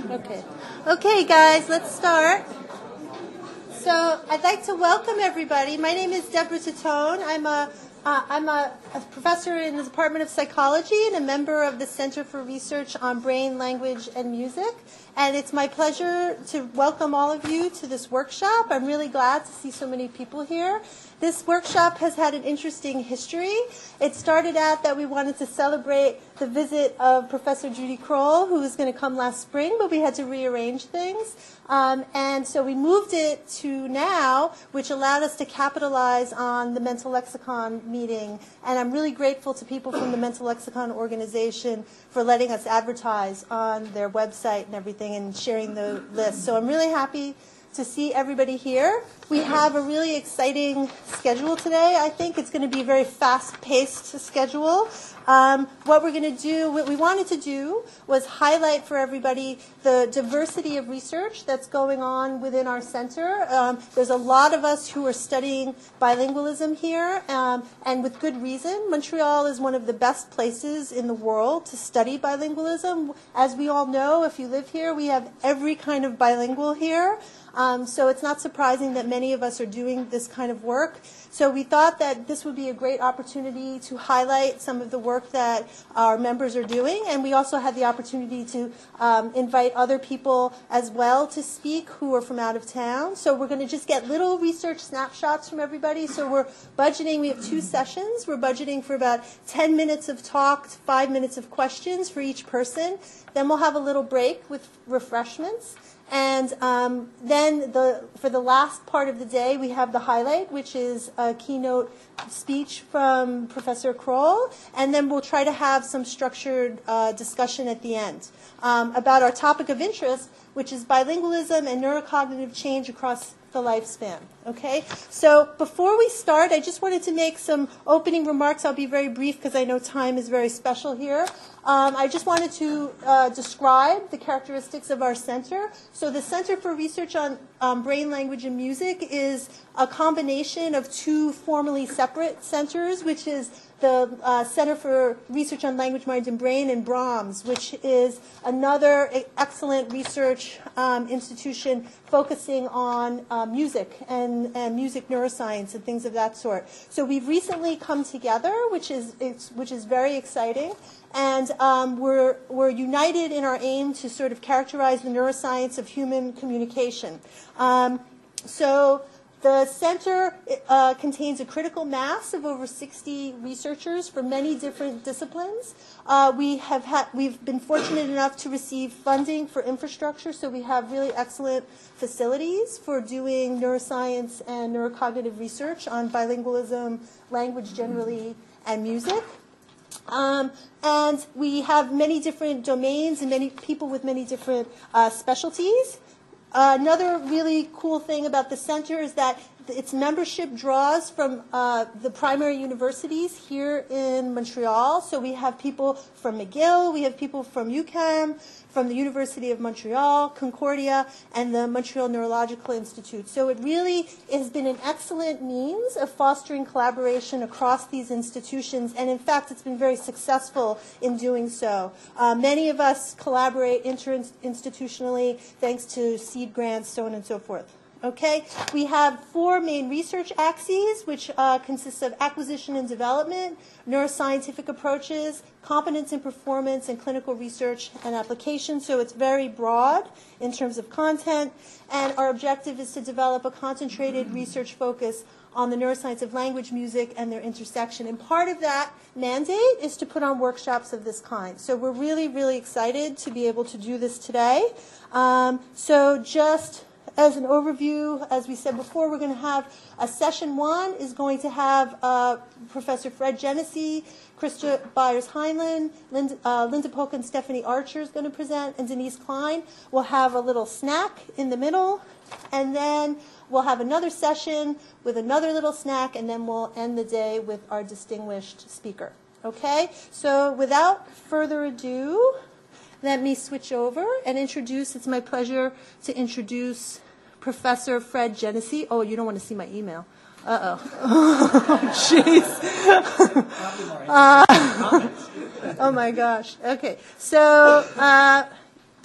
Okay. Okay, guys, let's start. So I'd like to welcome everybody. My name is Deborah Titone. I'm a professor in the Department of Psychology and a member of the Center for Research on Brain, Language, and Music. And it's my pleasure to welcome all of you to this workshop. I'm really glad to see so many people here. This workshop has had an interesting history. It started out that we wanted to celebrate the visit of Professor Judy Kroll, who was going to come last spring, but we had to rearrange things. And so we moved it to now, which allowed us to capitalize on the Mental Lexicon meeting. And I'm really grateful to people from the Mental Lexicon organization for letting us advertise on their website and everything and sharing the list. So I'm really happy to see everybody here. We have a really exciting schedule today. I think it's going to be a very fast-paced schedule. What we're going to do, what we wanted to do was highlight for everybody the diversity of research that's going on within our center. There's a lot of us who are studying bilingualism here, and with good reason. Montreal is one of the best places in the world to study bilingualism. As we all know, if you live here, we have every kind of bilingual here. So it's not surprising that many of us are doing this kind of work. So we thought that this would be a great opportunity to highlight some of the work that our members are doing. And we also had the opportunity to invite other people as well to speak who are from out of town. So we're going to just get little research snapshots from everybody. So we're budgeting, we have 2 sessions. We're budgeting for about 10 minutes of talk, 5 minutes of questions for each person. Then we'll have a little break with refreshments. And then for the last part of the day, we have the highlight, which is a keynote speech from Professor Kroll. And then we'll try to have some structured discussion at the end about our topic of interest, which is bilingualism and neurocognitive change across the lifespan. Okay? So before we start, I just wanted to make some opening remarks. I'll be very brief because I know time is very special here. I just wanted to describe the characteristics of our center. So the Center for Research on Brain, Language, and Music is a combination of 2 formerly separate centers, which is the Center for Research on Language, Mind, and Brain in Brahms, which is another excellent research institution focusing on music and music neuroscience and things of that sort. So we've recently come together, which is very exciting. And we're united in our aim to sort of characterize the neuroscience of human communication. So the center contains a critical mass of over 60 researchers from many different disciplines. We've been fortunate enough to receive funding for infrastructure, so we have really excellent facilities for doing neuroscience and neurocognitive research on bilingualism, language generally, and music. And we have many different domains and many people with many different specialties. Another really cool thing about the center is that its membership draws from the primary universities here in Montreal. So we have people from McGill, we have people from UQAM, from the University of Montreal, Concordia, and the Montreal Neurological Institute. So it really has been an excellent means of fostering collaboration across these institutions, and in fact, it's been very successful in doing so. Many of us collaborate interinstitutionally thanks to seed grants, so on and so forth. Okay, we have 4 main research axes, which consist of acquisition and development, neuroscientific approaches, competence and performance, and clinical research and application. So it's very broad in terms of content. And our objective is to develop a concentrated research focus on the neuroscience of language, music, and their intersection. And part of that mandate is to put on workshops of this kind. So we're really, really excited to be able to do this today. So just as an overview, as we said before, we're going to have a session 1 is going to have Professor Fred Genesee, Krista Byers-Heinlein, Linda Polk and Stephanie Archer is going to present, and Denise Klein. We'll have a little snack in the middle, and then we'll have another session with another little snack, and then we'll end the day with our distinguished speaker. Okay? So without further ado, let me switch over and introduce, it's my pleasure to introduce Professor Fred Genesee. Oh, you don't want to see my email. Uh-oh. Jeez. Oh, my gosh. Okay. So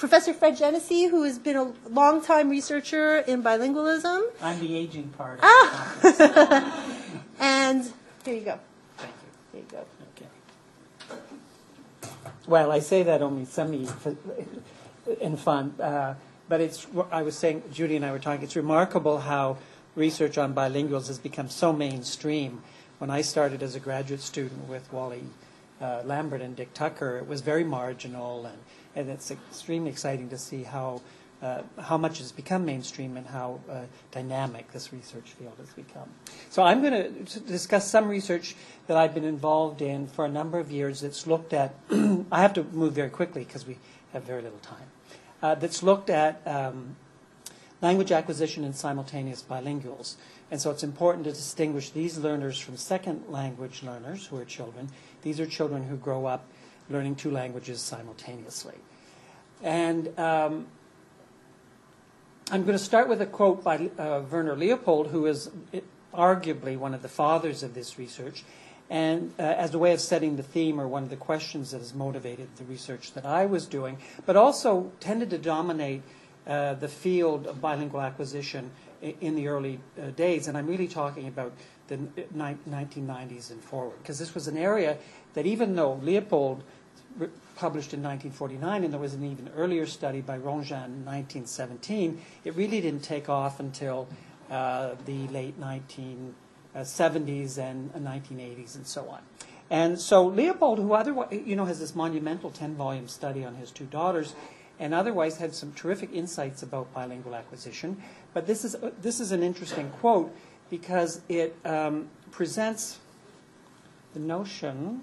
Professor Fred Genesee, who has been a longtime researcher in bilingualism. I'm the aging part of the conference. And here you go. Thank you. Here you go. Okay. Well, I say that only in fun, but it's. I was saying, Judy and I were talking. It's remarkable how research on bilinguals has become so mainstream. When I started as a graduate student with Wally Lambert and Dick Tucker, it was very marginal, and it's extremely exciting to see how much it's become mainstream and how dynamic this research field has become. So I'm going to discuss some research that I've been involved in for a number of years that's looked at, I have to move very quickly because we have very little time, that's looked at language acquisition in simultaneous bilinguals. And so it's important to distinguish these learners from second language learners who are children. These are children who grow up learning two languages simultaneously. And I'm going to start with a quote by Werner Leopold, who is arguably one of the fathers of this research, and as a way of setting the theme or one of the questions that has motivated the research that I was doing, but also tended to dominate the field of bilingual acquisition in the early days. And I'm really talking about the 1990s and forward, because this was an area that, even though Leopold published in 1949, and there was an even earlier study by Ronjean in 1917, it really didn't take off until the late 1970s and 1980s and so on. And so Leopold, who otherwise, has this monumental 10-volume study on his two daughters, and otherwise had some terrific insights about bilingual acquisition. But this is an interesting quote because it presents the notion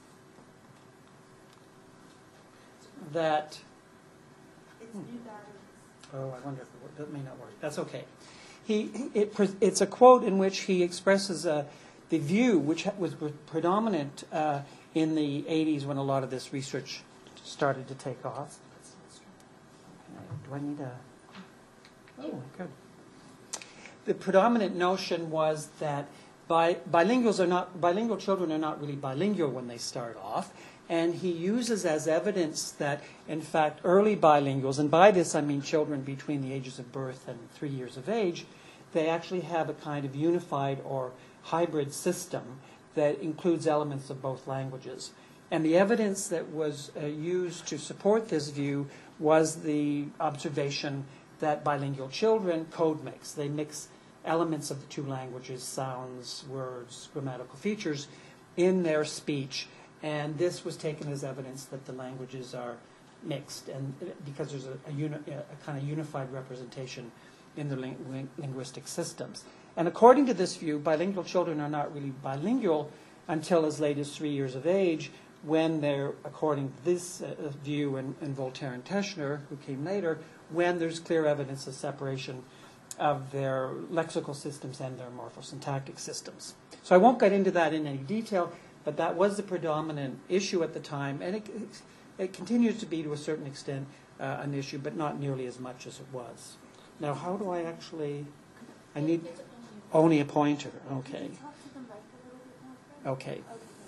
that, I wonder if that may not work. That's okay. It's a quote in which he expresses the view, which was predominant in the 80s when a lot of this research started to take off. Do I need a... Oh, good. The predominant notion was that bilingual children are not really bilingual when they start off. And he uses as evidence that, in fact, early bilinguals, and by this I mean children between the ages of birth and 3 years of age, they actually have a kind of unified or hybrid system that includes elements of both languages. And the evidence that was used to support this view was the observation that bilingual children code mix. They mix elements of the two languages, sounds, words, grammatical features, in their speech. And this was taken as evidence that the languages are mixed, and because there's a kind of unified representation in the linguistic systems. And according to this view, bilingual children are not really bilingual until as late as 3 years of age, when they're, according to this view and Voltaire and Teschner, who came later, when there's clear evidence of separation of their lexical systems and their morphosyntactic systems. So I won't get into that in any detail, but that was the predominant issue at the time, and it continues to be to a certain extent an issue, but not nearly as much as it was. Now, how do I actually... I need only a pointer. Okay. Okay.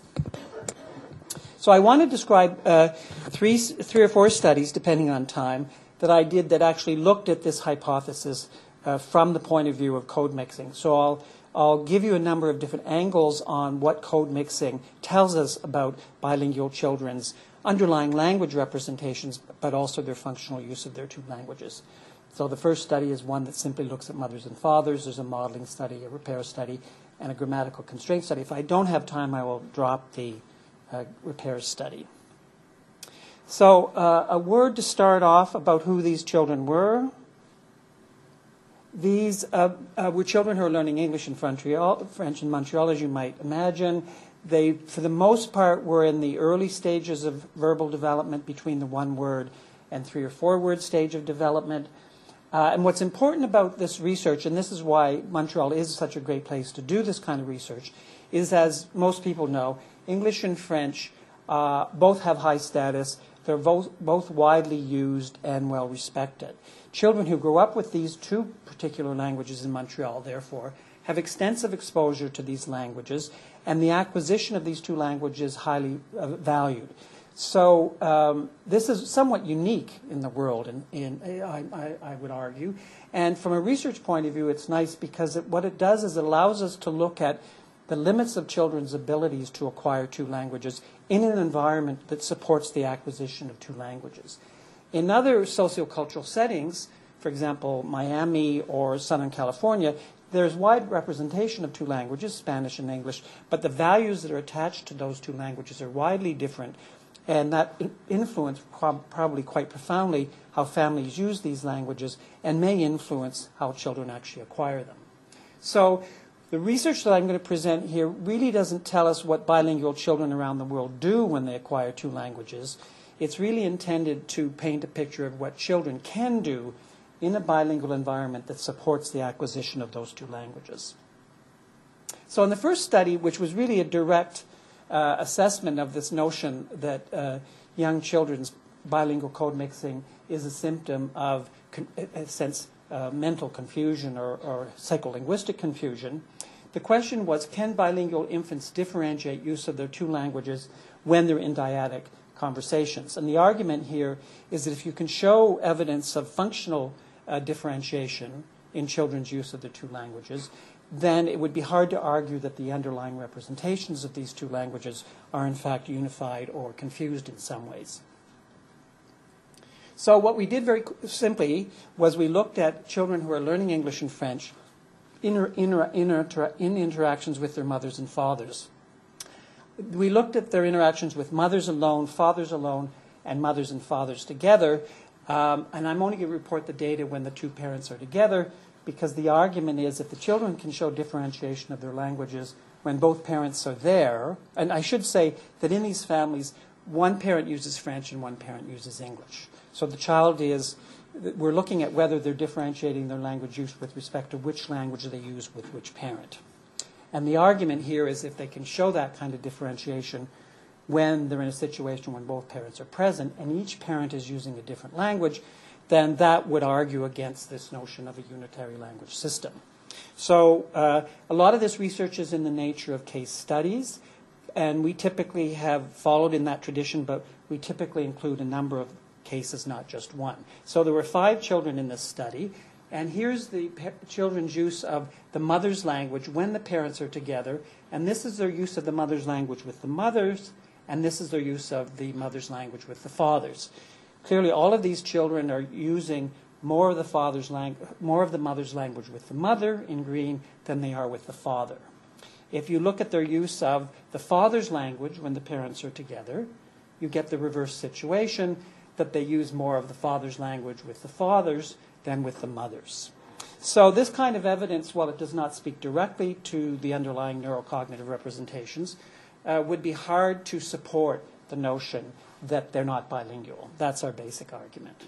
So I want to describe three or four studies, depending on time, that I did that actually looked at this hypothesis from the point of view of code mixing. So I'll give you a number of different angles on what code mixing tells us about bilingual children's underlying language representations, but also their functional use of their two languages. So the first study is one that simply looks at mothers and fathers. There's a modeling study, a repair study, and a grammatical constraint study. If I don't have time, I will drop the repair study. So a word to start off about who these children were. These were children who are learning English in French in Montreal, as you might imagine. They, for the most part, were in the early stages of verbal development, between the 1-word and 3 or 4-word stage of development. And what's important about this research, and this is why Montreal is such a great place to do this kind of research, is, as most people know, English and French both have high status. They're both widely used and well respected. Children who grow up with these two particular languages in Montreal, therefore, have extensive exposure to these languages, and the acquisition of these two languages highly valued. So this is somewhat unique in the world, I would argue. And from a research point of view, it's nice because what it does is it allows us to look at the limits of children's abilities to acquire two languages in an environment that supports the acquisition of two languages. In other sociocultural settings, for example, Miami or Southern California, there's wide representation of two languages, Spanish and English, but the values that are attached to those two languages are widely different, and that influence probably quite profoundly how families use these languages and may influence how children actually acquire them. So the research that I'm going to present here really doesn't tell us what bilingual children around the world do when they acquire two languages. It's really intended to paint a picture of what children can do in a bilingual environment that supports the acquisition of those two languages. So in the first study, which was really a direct assessment of this notion that young children's bilingual code mixing is a symptom of, mental confusion or psycholinguistic confusion, the question was, can bilingual infants differentiate use of their two languages when they're in dyadic conversations? And the argument here is that if you can show evidence of functional differentiation in children's use of the two languages, then it would be hard to argue that the underlying representations of these two languages are in fact unified or confused in some ways. So what we did very simply was we looked at children who are learning English and French in interactions with their mothers and fathers. We looked at their interactions with mothers alone, fathers alone, and mothers and fathers together. And I'm only going to report the data when the two parents are together, because the argument is if the children can show differentiation of their languages when both parents are there, and I should say that in these families, one parent uses French and one parent uses English. So the child we're looking at whether they're differentiating their language use with respect to which language they use with which parent. And the argument here is if they can show that kind of differentiation when they're in a situation when both parents are present and each parent is using a different language, then that would argue against this notion of a unitary language system. So a lot of this research is in the nature of case studies, and we typically have followed in that tradition, but we typically include a number of cases, not just one. So there were 5 children in this study, and here's the children's use of the mother's language when the parents are together, and this is their use of the mother's language with the mothers, and this is their use of the mother's language with the fathers. Clearly, all of these children are using more of the mother's language with the mother in green than they are with the father. If you look at their use of the father's language when the parents are together, you get the reverse situation, that they use more of the father's language with the fathers than with the mothers. So this kind of evidence, while it does not speak directly to the underlying neurocognitive representations, would be hard to support the notion that they're not bilingual. That's our basic argument.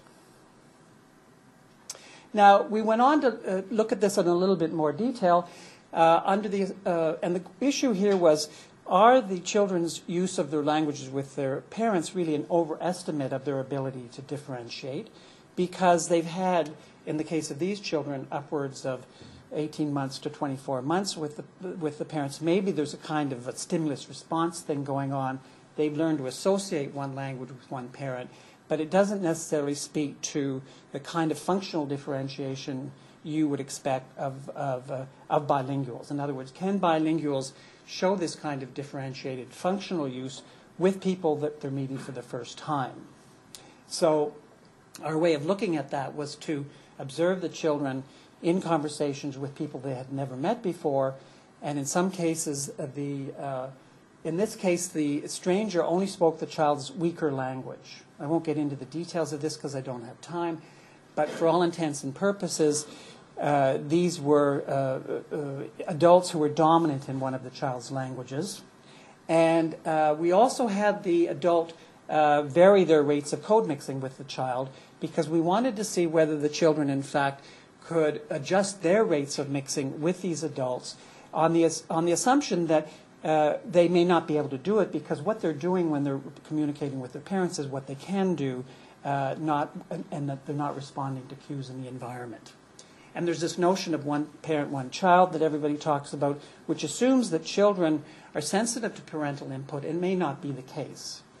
Now, we went on to look at this in a little bit more detail. And the issue here was, are the children's use of their languages with their parents really an overestimate of their ability to differentiate? Because they've had, in the case of these children, upwards of 18 months to 24 months with the parents. Maybe there's a kind of a stimulus response thing going on. They've learned to associate one language with one parent, but it doesn't necessarily speak to the kind of functional differentiation you would expect of bilinguals. In other words, can bilinguals show this kind of differentiated functional use with people that they're meeting for the first time? So our way of looking at that was to observe the children in conversations with people they had never met before, and in some cases, in this case, the stranger only spoke the child's weaker language. I won't get into the details of this because I don't have time, but for all intents and purposes, these were adults who were dominant in one of the child's languages. And we also had the adult vary their rates of code mixing with the child because we wanted to see whether the children, in fact, could adjust their rates of mixing with these adults on the assumption that they may not be able to do it because what they're doing when they're communicating with their parents is what they can do, and that they're not responding to cues in the environment. And there's this notion of one parent, one child that everybody talks about, which assumes that children are sensitive to parental input and may not be the case.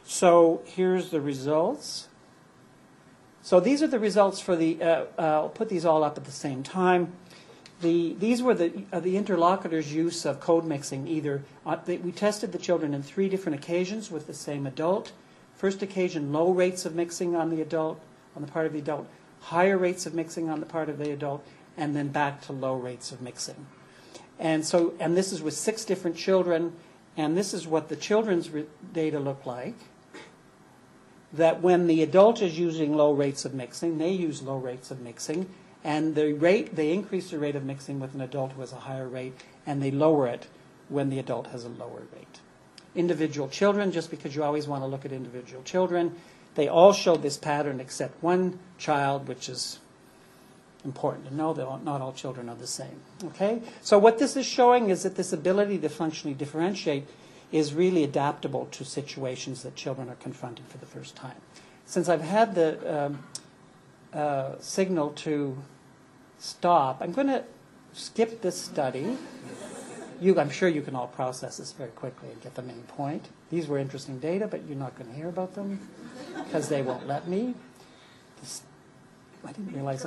So here's the results. So these are the results for the, I'll put these all up at the same time. These were the interlocutors' use of code mixing. We tested the children in 3 different occasions with the same adult. First occasion, low rates of mixing on the part of the adult, higher rates of mixing on the part of the adult, and then back to low rates of mixing. And this is with 6 different children, and this is what the children's data look like. That when the adult is using low rates of mixing, they use low rates of mixing, and they increase the rate of mixing with an adult who has a higher rate, and they lower it when the adult has a lower rate. Individual children, just because you always want to look at individual children, they all show this pattern except one child, which is important to know that not all children are the same. Okay? So what this is showing is that this ability to functionally differentiate is really adaptable to situations that children are confronting for the first time. Since I've had the signal to stop, I'm going to skip this study. I'm sure you can all process this very quickly and get the main point. These were interesting data, but you're not going to hear about them because they won't let me. I didn't realize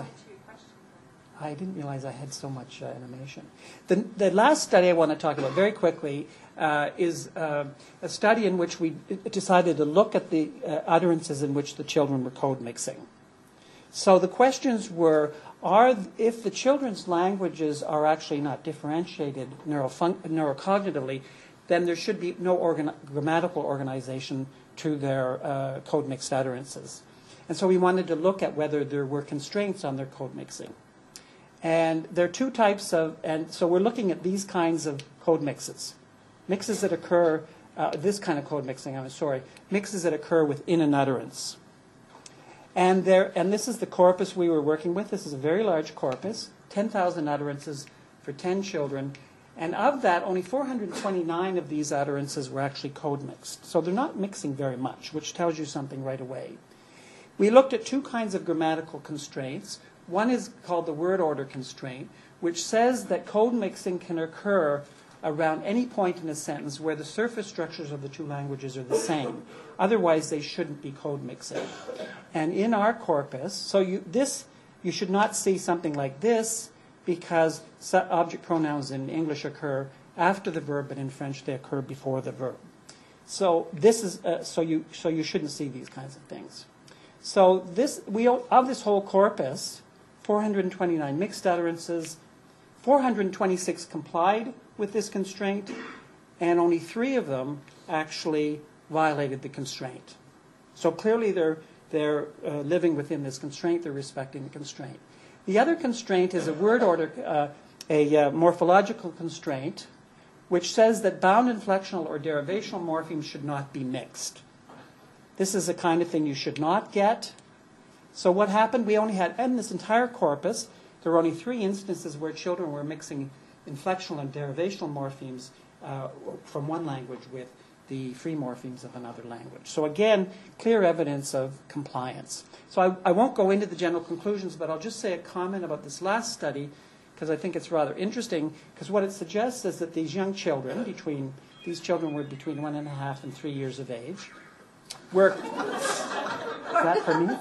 I had so much animation. The last study I want to talk about very quickly is a study in which we decided to look at the utterances in which the children were code mixing. So the questions were, if the children's languages are actually not differentiated neurocognitively, then there should be no grammatical organization to their code mixed utterances. And so we wanted to look at whether there were constraints on their code mixing. And there are 2 types and so we're looking at these kinds of code mixes. Mixes that occur, this kind of code mixing, mixes that occur within an utterance. And this is the corpus we were working with. This is a very large corpus, 10,000 utterances for 10 children. And of that, only 429 of these utterances were actually code mixed. So they're not mixing very much, which tells you something right away. We looked at 2 kinds of grammatical constraints. One is called the word order constraint, which says that code mixing can occur around any point in a sentence where the surface structures of the 2 languages are the same. Otherwise, they shouldn't be code mixing. And in our corpus, you should not see something like this because object pronouns in English occur after the verb, but in French they occur before the verb. So this is you shouldn't see these kinds of things. So of this whole corpus, 429 mixed utterances, 426 complied with this constraint, and only 3 of them actually violated the constraint. So clearly they're living within this constraint, they're respecting the constraint. The other constraint is a word order, a morphological constraint, which says that bound inflectional or derivational morphemes should not be mixed. This is the kind of thing you should not get. So what happened, we only had, in this entire corpus, there were only 3 instances where children were mixing inflectional and derivational morphemes from one language with the free morphemes of another language. So again, clear evidence of compliance. So I won't go into the general conclusions, but I'll just say a comment about this last study, because I think it's rather interesting, because what it suggests is that these young children, these children were between 1.5 and 3 years of age, were, is that for me?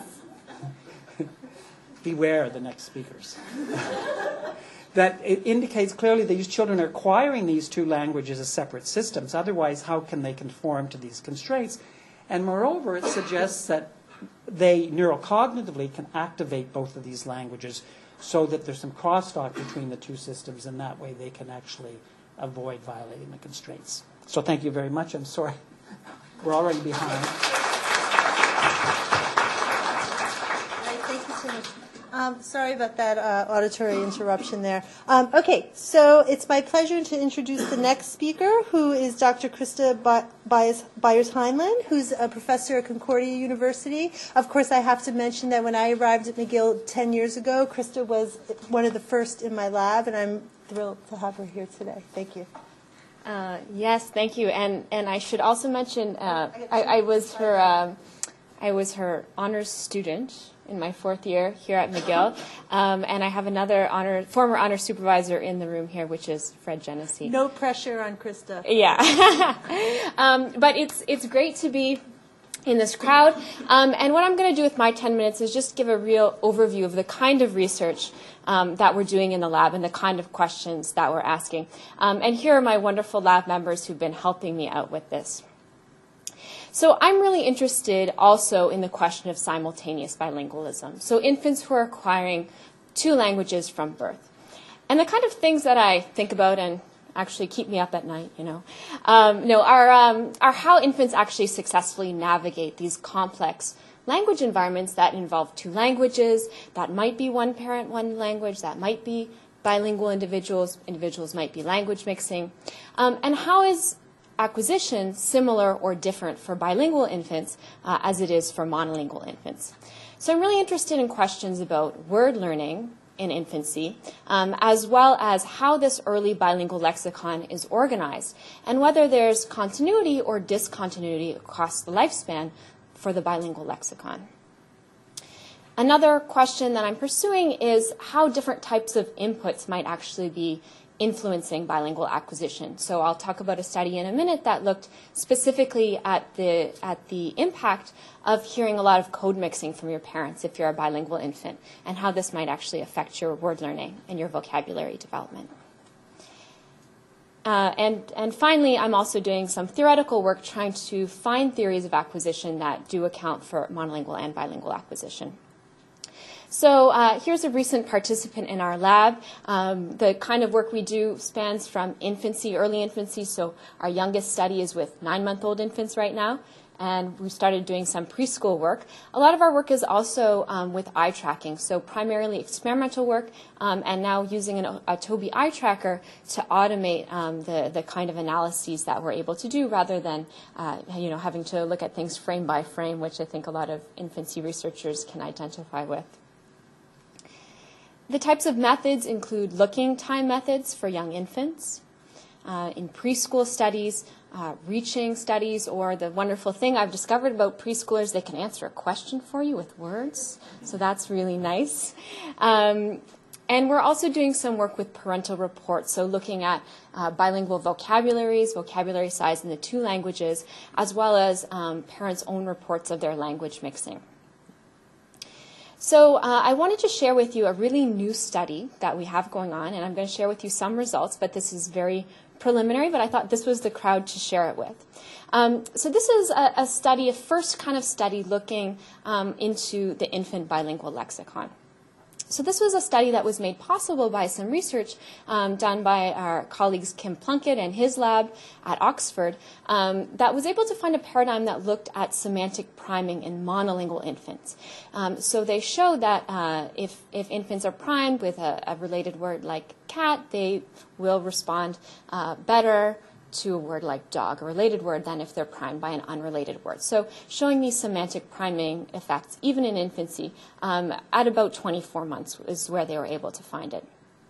Beware the next speakers. That it indicates clearly that these children are acquiring these 2 languages as separate systems. Otherwise, how can they conform to these constraints? And moreover, it suggests that they neurocognitively can activate both of these languages so that there's some crosstalk between the 2 systems, and that way they can actually avoid violating the constraints. So thank you very much. I'm sorry. We're already behind. Thank you so much. Sorry about that auditory interruption there. Okay, so it's my pleasure to introduce the next speaker, who is Dr. Krista Byers-Heinlein, who's a professor at Concordia University. Of course, I have to mention that when I arrived at McGill 10 years ago, Krista was one of the first in my lab, and I'm thrilled to have her here today. Thank you. Yes, thank you. And I should also mention I was her honors student in my 4th year here at McGill, and I have another former honor supervisor in the room here, which is Fred Genesee. No pressure on Krista. Yeah, but it's great to be in this crowd. And what I'm going to do with my 10 minutes is just give a real overview of the kind of research that we're doing in the lab and the kind of questions that we're asking. And here are my wonderful lab members who've been helping me out with this. So I'm really interested also in the question of simultaneous bilingualism. So infants who are acquiring 2 languages from birth. And the kind of things that I think about and actually keep me up at night, are how infants actually successfully navigate these complex language environments that involve 2 languages, that might be one parent, one language, that might be bilingual individuals might be language mixing, and how is acquisition similar or different for bilingual infants as it is for monolingual infants. So I'm really interested in questions about word learning in infancy, as well as how this early bilingual lexicon is organized, and whether there's continuity or discontinuity across the lifespan for the bilingual lexicon. Another question that I'm pursuing is how different types of inputs might actually be influencing bilingual acquisition. So I'll talk about a study in a minute that looked specifically at the impact of hearing a lot of code mixing from your parents if you're a bilingual infant, and how this might actually affect your word learning and your vocabulary development. And finally, I'm also doing some theoretical work trying to find theories of acquisition that do account for monolingual and bilingual acquisition. So here's a recent participant in our lab. The kind of work we do spans from infancy, early infancy. So our youngest study is with 9-month-old infants right now. And we started doing some preschool work. A lot of our work is also with eye tracking, so primarily experimental work, and now using a Tobii eye tracker to automate the kind of analyses that we're able to do, rather than having to look at things frame by frame, which I think a lot of infancy researchers can identify with. The types of methods include looking time methods for young infants, in preschool studies, reaching studies, or the wonderful thing I've discovered about preschoolers, they can answer a question for you with words, so that's really nice. And we're also doing some work with parental reports, so looking at bilingual vocabularies, vocabulary size in the 2 languages, as well as parents' own reports of their language mixing. So I wanted to share with you a really new study that we have going on, and I'm going to share with you some results, but this is very preliminary, but I thought this was the crowd to share it with. So this is a study, a first kind of study looking into the infant bilingual lexicon. So this was a study that was made possible by some research done by our colleagues Kim Plunkett and his lab at Oxford that was able to find a paradigm that looked at semantic priming in monolingual infants. So they showed that if infants are primed with a related word like cat, they will respond better to a word like dog, a related word, than if they're primed by an unrelated word. So showing these semantic priming effects, even in infancy, at about 24 months is where they were able to find it.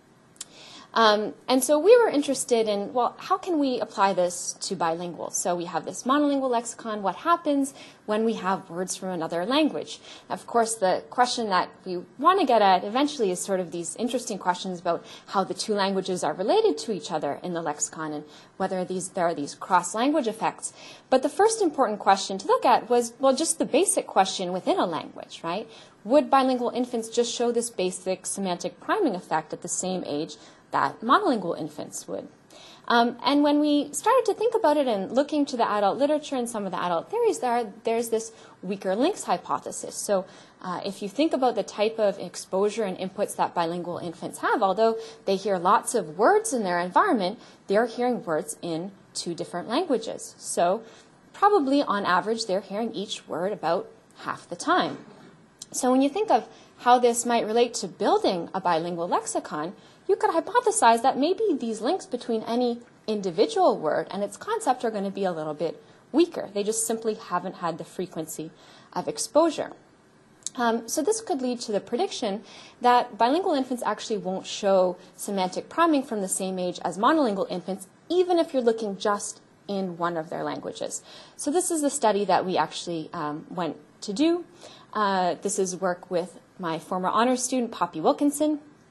And so we were interested in, well, how can we apply this to bilingual? So we have this monolingual lexicon. What happens when we have words from another language? Of course, the question that we want to get at eventually is sort of these interesting questions about how the 2 languages are related to each other in the lexicon and whether there are these cross-language effects. But the first important question to look at was, well, just the basic question within a language, right? Would bilingual infants just show this basic semantic priming effect at the same age that monolingual infants would? And when we started to think about it and looking to the adult literature and some of the adult theories, there's this weaker links hypothesis. So if you think about the type of exposure and inputs that bilingual infants have, although they hear lots of words in their environment, they're hearing words in 2 different languages. So probably on average, they're hearing each word about half the time. So when you think of how this might relate to building a bilingual lexicon, you could hypothesize that maybe these links between any individual word and its concept are going to be a little bit weaker. They just simply haven't had the frequency of exposure. So this could lead to the prediction that bilingual infants actually won't show semantic priming from the same age as monolingual infants, even if you're looking just in one of their languages. So this is the study that we actually went to do. This is work with my former honors student, Poppy Wilkinson.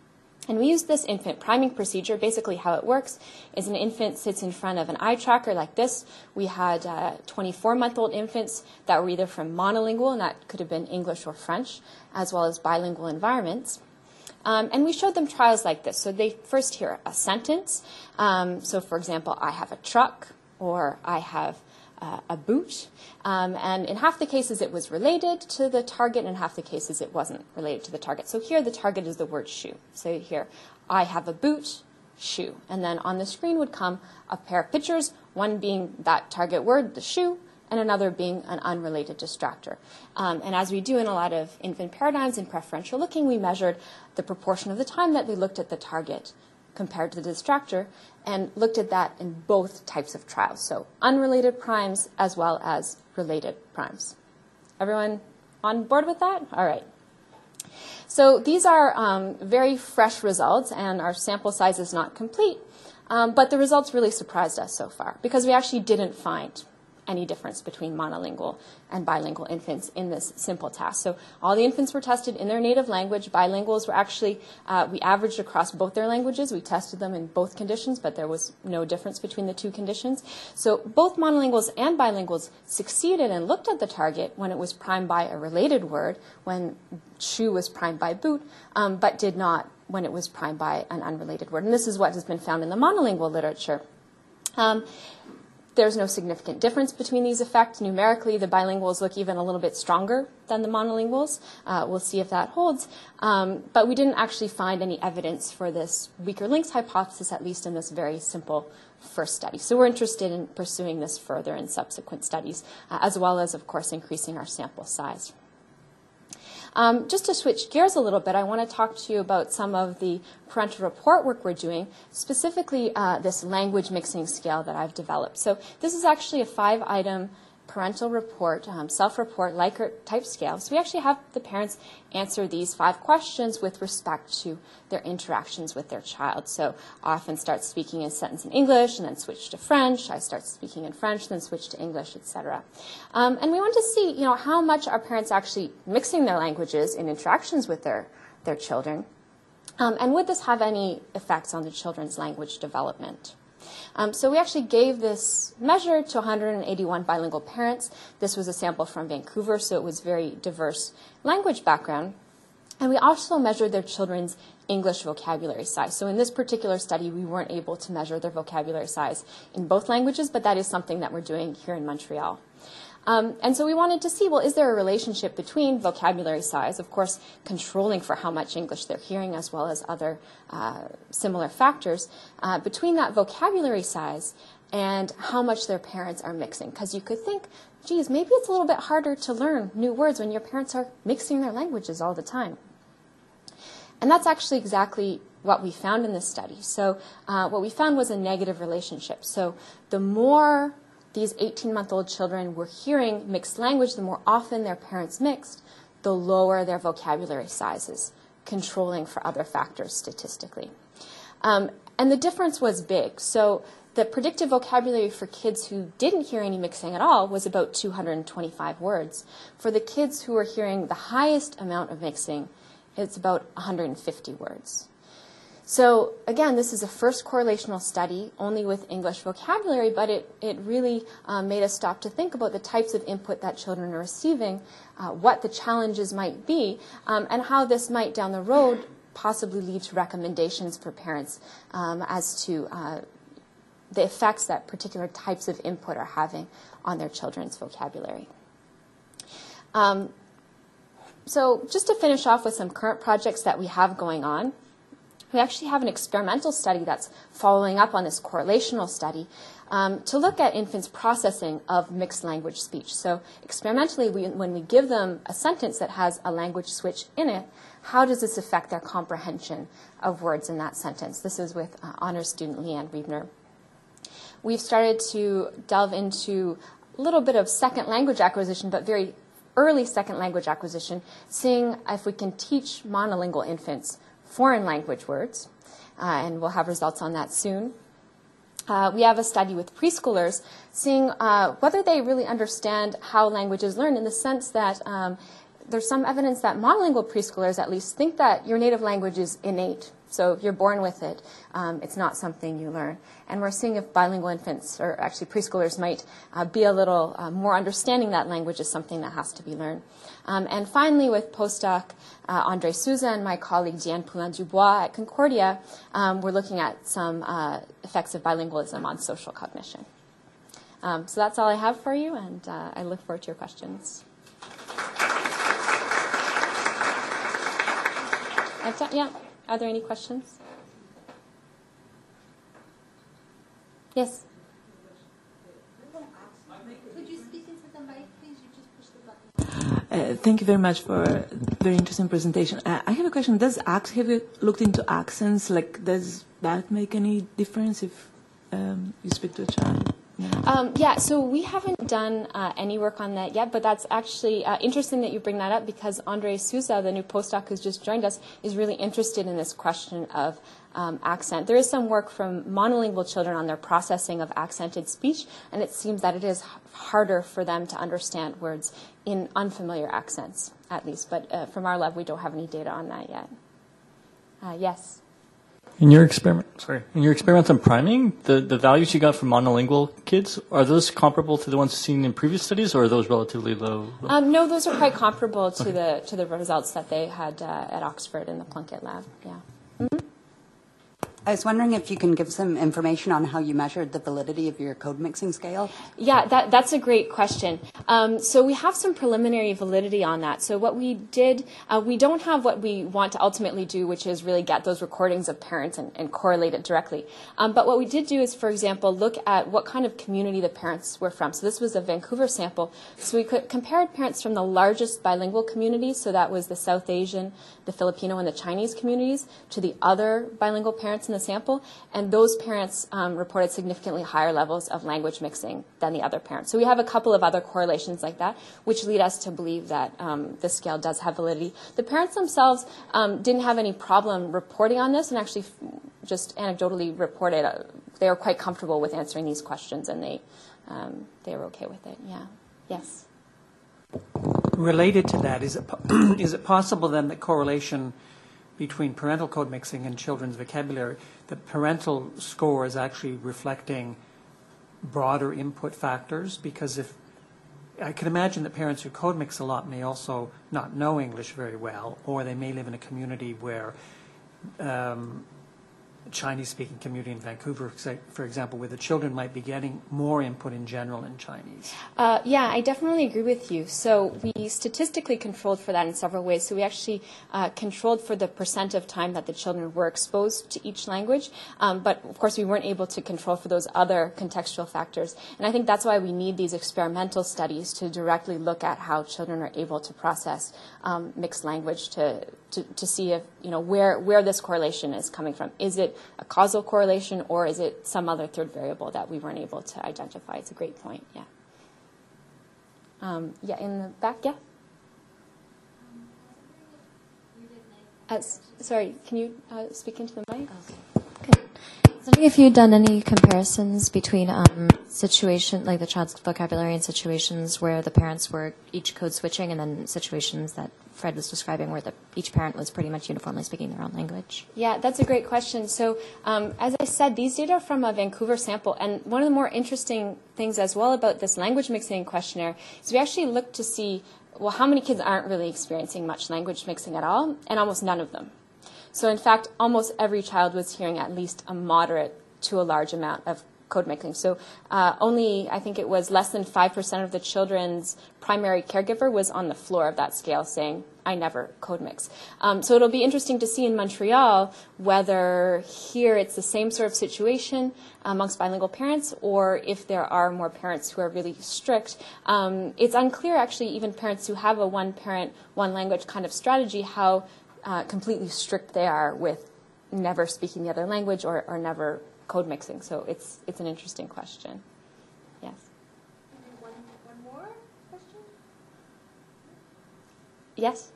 And we used this infant priming procedure. Basically how it works is an infant sits in front of an eye tracker like this. We had 24-month-old infants that were either from monolingual, and that could have been English or French, as well as bilingual environments. And we showed them trials like this. So they first hear a sentence. So for example, I have a truck, or I have a boot. And in half the cases it was related to the target, and in half the cases it wasn't related to the target. So here the target is the word shoe. So here, I have a boot, shoe. And then on the screen would come a pair of pictures, one being that target word, the shoe, and another being an unrelated distractor. And as we do in a lot of infant paradigms and preferential looking, we measured the proportion of the time that they looked at the target compared to the distractor, and looked at that in both types of trials, so unrelated primes as well as related primes. Everyone on board with that? All right. So these are very fresh results, and our sample size is not complete, but the results really surprised us so far, because we actually didn't find any difference between monolingual and bilingual infants in this simple task. So all the infants were tested in their native language. Bilinguals were actually, we averaged across both their languages. We tested them in both conditions, but there was no difference between the two conditions. So both monolinguals and bilinguals succeeded and looked at the target when it was primed by a related word, when shoe was primed by boot, but did not when it was primed by an unrelated word. And this is what has been found in the monolingual literature. There's no significant difference between these effects. Numerically, the bilinguals look even a little bit stronger than the monolinguals. We'll see if that holds. But we didn't actually find any evidence for this weaker links hypothesis, at least in this very simple first study. So we're interested in pursuing this further in subsequent studies, as well as, of course, increasing our sample size. Just to switch gears a little bit, I want to talk to you about some of the parental report work we're doing, specifically this language mixing scale that I've developed. So this is actually a 5-item parental report, self-report, Likert type scale. So we actually have the parents answer these 5 questions with respect to their interactions with their child. So I often start speaking a sentence in English and then switch to French. I start speaking in French, then switch to English, etc. And we want to see, how much are parents actually mixing their languages in interactions with their children. And would this have any effects on the children's language development? So we actually gave this measure to 181 bilingual parents. This was a sample from Vancouver, so it was very diverse language background. And we also measured their children's English vocabulary size. So in this particular study, we weren't able to measure their vocabulary size in both languages, but that is something that we're doing here in Montreal. And so we wanted to see, well, is there a relationship between vocabulary size, of course, controlling for how much English they're hearing, as well as other similar factors, between that vocabulary size and how much their parents are mixing? Because you could think, geez, maybe it's a little bit harder to learn new words when your parents are mixing their languages all the time. And that's actually exactly what we found in this study. So what we found was a negative relationship. So the more these 18-month-old children were hearing mixed language, the more often their parents mixed, the lower their vocabulary sizes, controlling for other factors statistically. And the difference was big. So the predicted vocabulary for kids who didn't hear any mixing at all was about 225 words. For the kids who were hearing the highest amount of mixing, it's about 150 words. So again, this is a first correlational study only with English vocabulary, but it really made us stop to think about the types of input that children are receiving, what the challenges might be, and how this might down the road possibly lead to recommendations for parents as to the effects that particular types of input are having on their children's vocabulary. So just to finish off with some current projects that we have going on, we actually have an experimental study that's following up on this correlational study to look at infants' processing of mixed language speech. So experimentally, when we give them a sentence that has a language switch in it, how does this affect their comprehension of words in that sentence? This is with honors student Leanne Riebner. We've started to delve into a little bit of second language acquisition, but very early second language acquisition, seeing if we can teach monolingual infants foreign language words, and we'll have results on that soon. We have a study with preschoolers, seeing whether they really understand how language is learned, in the sense that there's some evidence that monolingual preschoolers at least think that your native language is innate. So if you're born with it, it's not something you learn. And we're seeing if bilingual infants, or actually preschoolers, might be a little more understanding that language is something that has to be learned. And finally, with postdoc Andre Souza and my colleague Diane Poulin-Dubois at Concordia, we're looking at some effects of bilingualism on social cognition. So that's all I have for you, and I look forward to your questions. Yeah. Are there any questions? Yes. Could you speak into the mic, please? You just push the button. Thank you very much for a very interesting presentation. I have a question. Have you looked into accents? Like, does that make any difference if you speak to a child? Yeah, so we haven't done any work on that yet, but that's actually interesting that you bring that up, because Andre Souza, the new postdoc who's just joined us, is really interested in this question of accent. There is some work from monolingual children on their processing of accented speech, and it seems that it is harder for them to understand words in unfamiliar accents, at least. But from our lab, we don't have any data on that yet. Yes? In your experiments on priming, the values you got from monolingual kids, are those comparable to the ones seen in previous studies, or are those relatively low? No, those are quite comparable to the results that they had at Oxford in the Plunkett lab. Yeah. Mm-hmm. I was wondering if you can give some information on how you measured the validity of your code mixing scale. Yeah, that's a great question. So we have some preliminary validity on that. So what we did, we don't have what we want to ultimately do, which is really get those recordings of parents and correlate it directly. But what we did do is, for example, look at what kind of community the parents were from. So this was a Vancouver sample. So we compared parents from the largest bilingual communities, so that was the South Asian, the Filipino, and the Chinese communities, to the other bilingual parents in the sample, and those parents reported significantly higher levels of language mixing than the other parents. So we have a couple of other correlations like that, which lead us to believe that the scale does have validity. The parents themselves didn't have any problem reporting on this, and actually just anecdotally reported they were quite comfortable with answering these questions, and they were okay with it. Yeah. Yes. Related to that, is it possible then that correlation between parental code mixing and children's vocabulary, the parental score is actually reflecting broader input factors? Because if I can imagine that parents who code mix a lot may also not know English very well, or they may live in a community where Chinese-speaking community in Vancouver, for example, where the children might be getting more input in general in Chinese. Yeah, I definitely agree with you. So we statistically controlled for that in several ways. So we actually controlled for the percent of time that the children were exposed to each language. But, of course, we weren't able to control for those other contextual factors. And I think that's why we need these experimental studies to directly look at how children are able to process mixed language to see if, where this correlation is coming from. Is it a causal correlation, or is it some other third variable that we weren't able to identify? It's a great point, yeah. Yeah, in the back, yeah? Sorry, can you speak into the mic? Okay. Good. I was wondering if you'd done any comparisons between situation, like the child's vocabulary, and situations where the parents were each code switching, and then situations that Fred was describing where each parent was pretty much uniformly speaking their own language. Yeah, that's a great question. So as I said, these data are from a Vancouver sample, and one of the more interesting things as well about this language mixing questionnaire is we actually looked to see, well, how many kids aren't really experiencing much language mixing at all, and almost none of them. So in fact, almost every child was hearing at least a moderate to a large amount of code mixing. So only, I think it was less than 5% of the children's primary caregiver was on the floor of that scale saying, I never code mix. So it'll be interesting to see in Montreal whether here it's the same sort of situation amongst bilingual parents, or if there are more parents who are really strict. It's unclear, actually, even parents who have a one parent, one language kind of strategy, how completely strict they are with never speaking the other language or never code mixing. So it's an interesting question. Yes. One more question? Yes?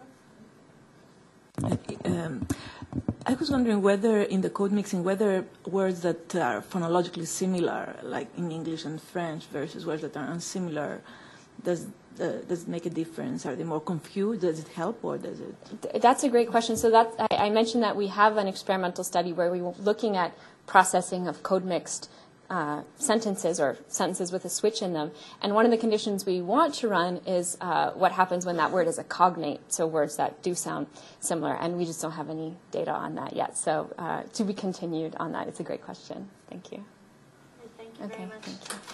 I was wondering whether in the code mixing, whether words that are phonologically similar, like in English and French, versus words that are unsimilar, does does it make a difference? Are they more confused? Does it help, or does it? That's a great question. So I mentioned that we have an experimental study where we were looking at processing of code mixed sentences or sentences with a switch in them. And one of the conditions we want to run is what happens when that word is a cognate, so words that do sound similar. And we just don't have any data on that yet. So to be continued on that. It's a great question. Thank you. Thank you very much. Thank you.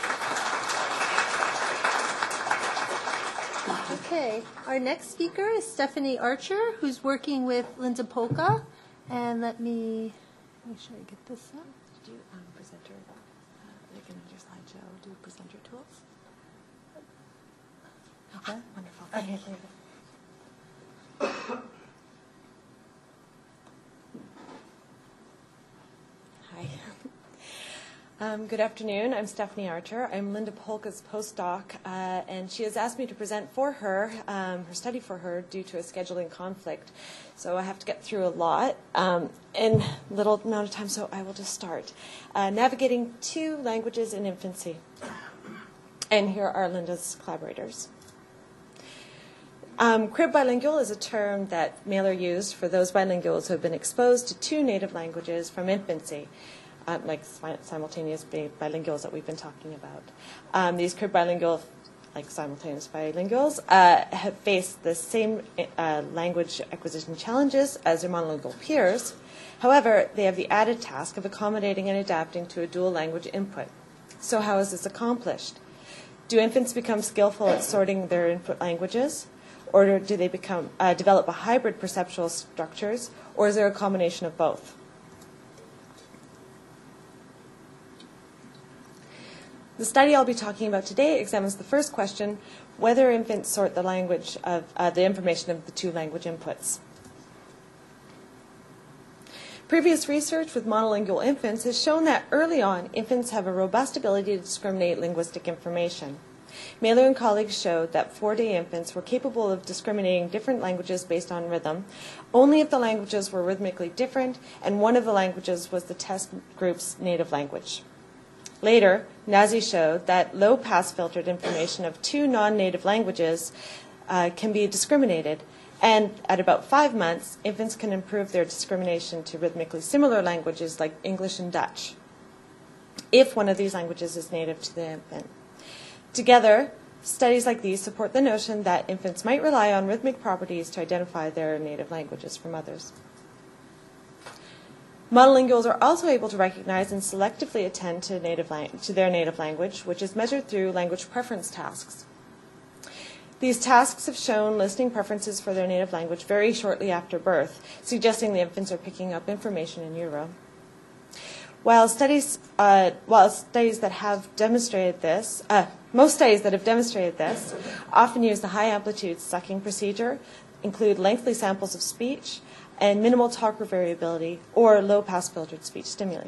Okay, our next speaker is Stephanie Archer, who's working with Linda Polka. And let me make sure I get this up. Do presenter, like in your slideshow, do presenter tools? Okay, wonderful. Okay. Hi. Good afternoon. I'm Stephanie Archer. I'm Linda Polka's postdoc, and she has asked me to present for her, her study for her, due to a scheduling conflict. So I have to get through a lot in little amount of time, so I will just start. Navigating two languages in infancy. And here are Linda's collaborators. Crib bilingual is a term that Mailer used for those bilinguals who have been exposed to two native languages from infancy, like simultaneous bilinguals that we've been talking about. These crib bilingual, like simultaneous bilinguals, have faced the same language acquisition challenges as their monolingual peers. However, they have the added task of accommodating and adapting to a dual language input. So how is this accomplished? Do infants become skillful at sorting their input languages? Or do they develop a hybrid perceptual structures? Or is there a combination of both? The study I'll be talking about today examines the first question, whether infants sort the language of the information of the two language inputs. Previous research with monolingual infants has shown that early on, infants have a robust ability to discriminate linguistic information. Mailer and colleagues showed that 4-day infants were capable of discriminating different languages based on rhythm, only if the languages were rhythmically different and one of the languages was the test group's native language. Later, Nazi showed that low-pass filtered information of two non-native languages can be discriminated, and at about 5 months, infants can improve their discrimination to rhythmically similar languages like English and Dutch, if one of these languages is native to the infant. Together, studies like these support the notion that infants might rely on rhythmic properties to identify their native languages from others. Monolinguals are also able to recognize and selectively attend to their native language, which is measured through language preference tasks. These tasks have shown listening preferences for their native language very shortly after birth, suggesting the infants are picking up information in utero. While studies that have demonstrated this, most studies that have demonstrated this often use the high-amplitude sucking procedure, include lengthy samples of speech, and minimal talker variability, or low-pass filtered speech stimuli.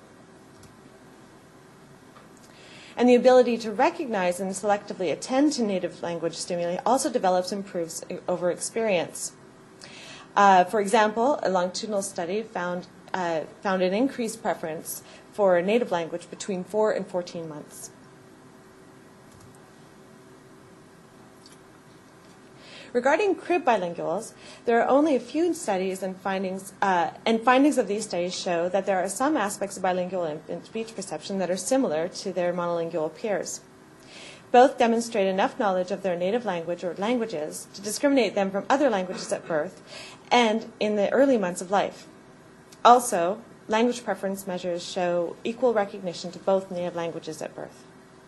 And the ability to recognize and selectively attend to native language stimuli also develops and improves over experience. For example, a longitudinal study found an increased preference for native language between 4 and 14 months. Regarding crib bilinguals, there are only a few studies and findings of these studies show that there are some aspects of bilingual infant speech perception that are similar to their monolingual peers. Both demonstrate enough knowledge of their native language or languages to discriminate them from other languages at birth and in the early months of life. Also, language preference measures show equal recognition to both native languages at birth.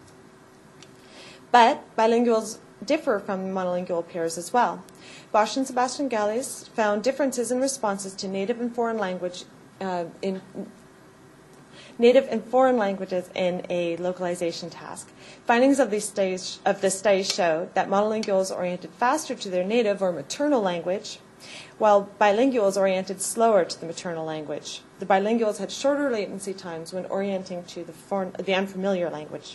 But bilinguals differ from monolingual peers as well. Bosch and Sebastian Galles found differences in responses to native and foreign languages in a localization task. Findings of this study show that monolinguals oriented faster to their native or maternal language, while bilinguals oriented slower to the maternal language. The bilinguals had shorter latency times when orienting to the unfamiliar language.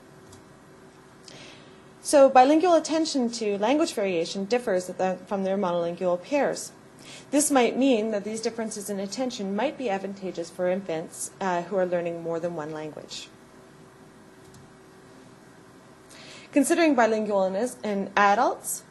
So bilingual attention to language variation differs from their monolingual peers. This might mean that these differences in attention might be advantageous for infants who are learning more than one language. Considering bilingualism in adults,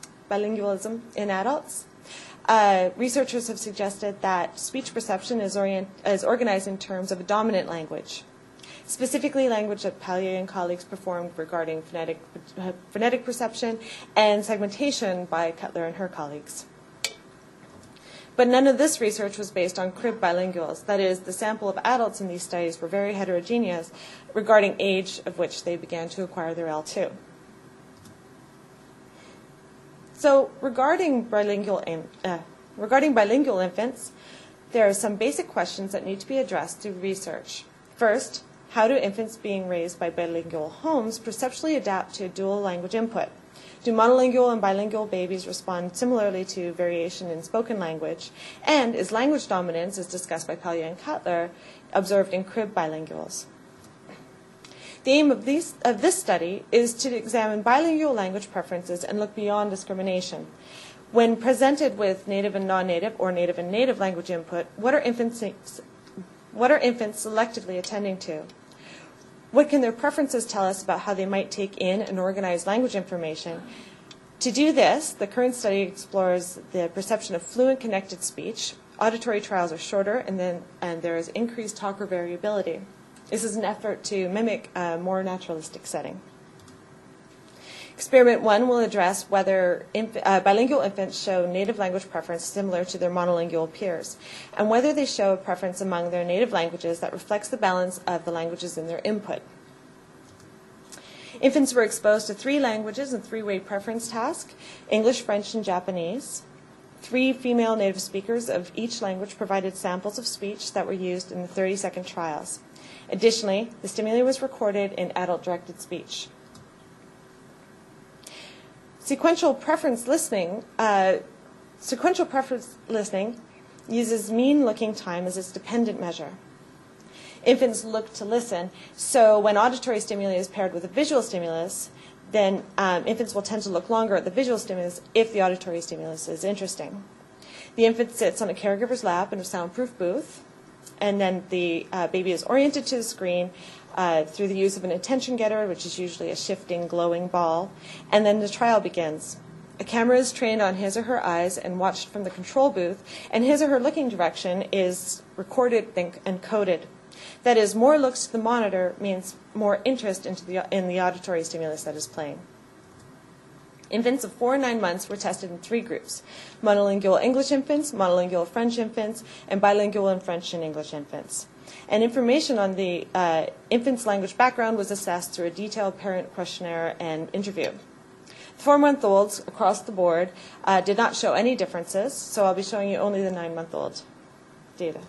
researchers have suggested that speech perception is organized in terms of a dominant language, specifically language that Pallier and colleagues performed regarding phonetic perception and segmentation by Cutler and her colleagues. But none of this research was based on crib bilinguals. That is, the sample of adults in these studies were very heterogeneous regarding age of which they began to acquire their L2. So regarding bilingual infants, there are some basic questions that need to be addressed through research. First, how do infants being raised by bilingual homes perceptually adapt to dual language input? Do monolingual and bilingual babies respond similarly to variation in spoken language? And is language dominance, as discussed by Pallier and Cutler, observed in crib bilinguals? The aim of this study is to examine bilingual language preferences and look beyond discrimination. When presented with native and non-native or native and native language input, what are infants selectively attending to? What can their preferences tell us about how they might take in and organize language information? To do this, the current study explores the perception of fluent connected speech. Auditory trials are shorter, and there is increased talker variability. This is an effort to mimic a more naturalistic setting. Experiment 1 will address whether bilingual infants show native language preference similar to their monolingual peers, and whether they show a preference among their native languages that reflects the balance of the languages in their input. Infants were exposed to 3 languages and 3-way preference task: English, French, and Japanese. 3 female native speakers of each language provided samples of speech that were used in the 30-second trials. Additionally, the stimuli was recorded in adult-directed speech. Sequential preference listening uses mean looking time as its dependent measure. Infants look to listen, so when auditory stimuli is paired with a visual stimulus, then infants will tend to look longer at the visual stimulus if the auditory stimulus is interesting. The infant sits on a caregiver's lap in a soundproof booth, and then the baby is oriented to the screen through the use of an attention getter, which is usually a shifting, glowing ball, and then the trial begins. A camera is trained on his or her eyes and watched from the control booth, and his or her looking direction is recorded and coded. That is, more looks to the monitor means more interest in the auditory stimulus that is playing. Infants of 4 and 9 months were tested in 3 groups: monolingual English infants, monolingual French infants, and bilingual in French and English infants. And information on the infant's language background was assessed through a detailed parent questionnaire and interview. The 4-month-olds across the board did not show any differences, so I'll be showing you only the 9-month-old data.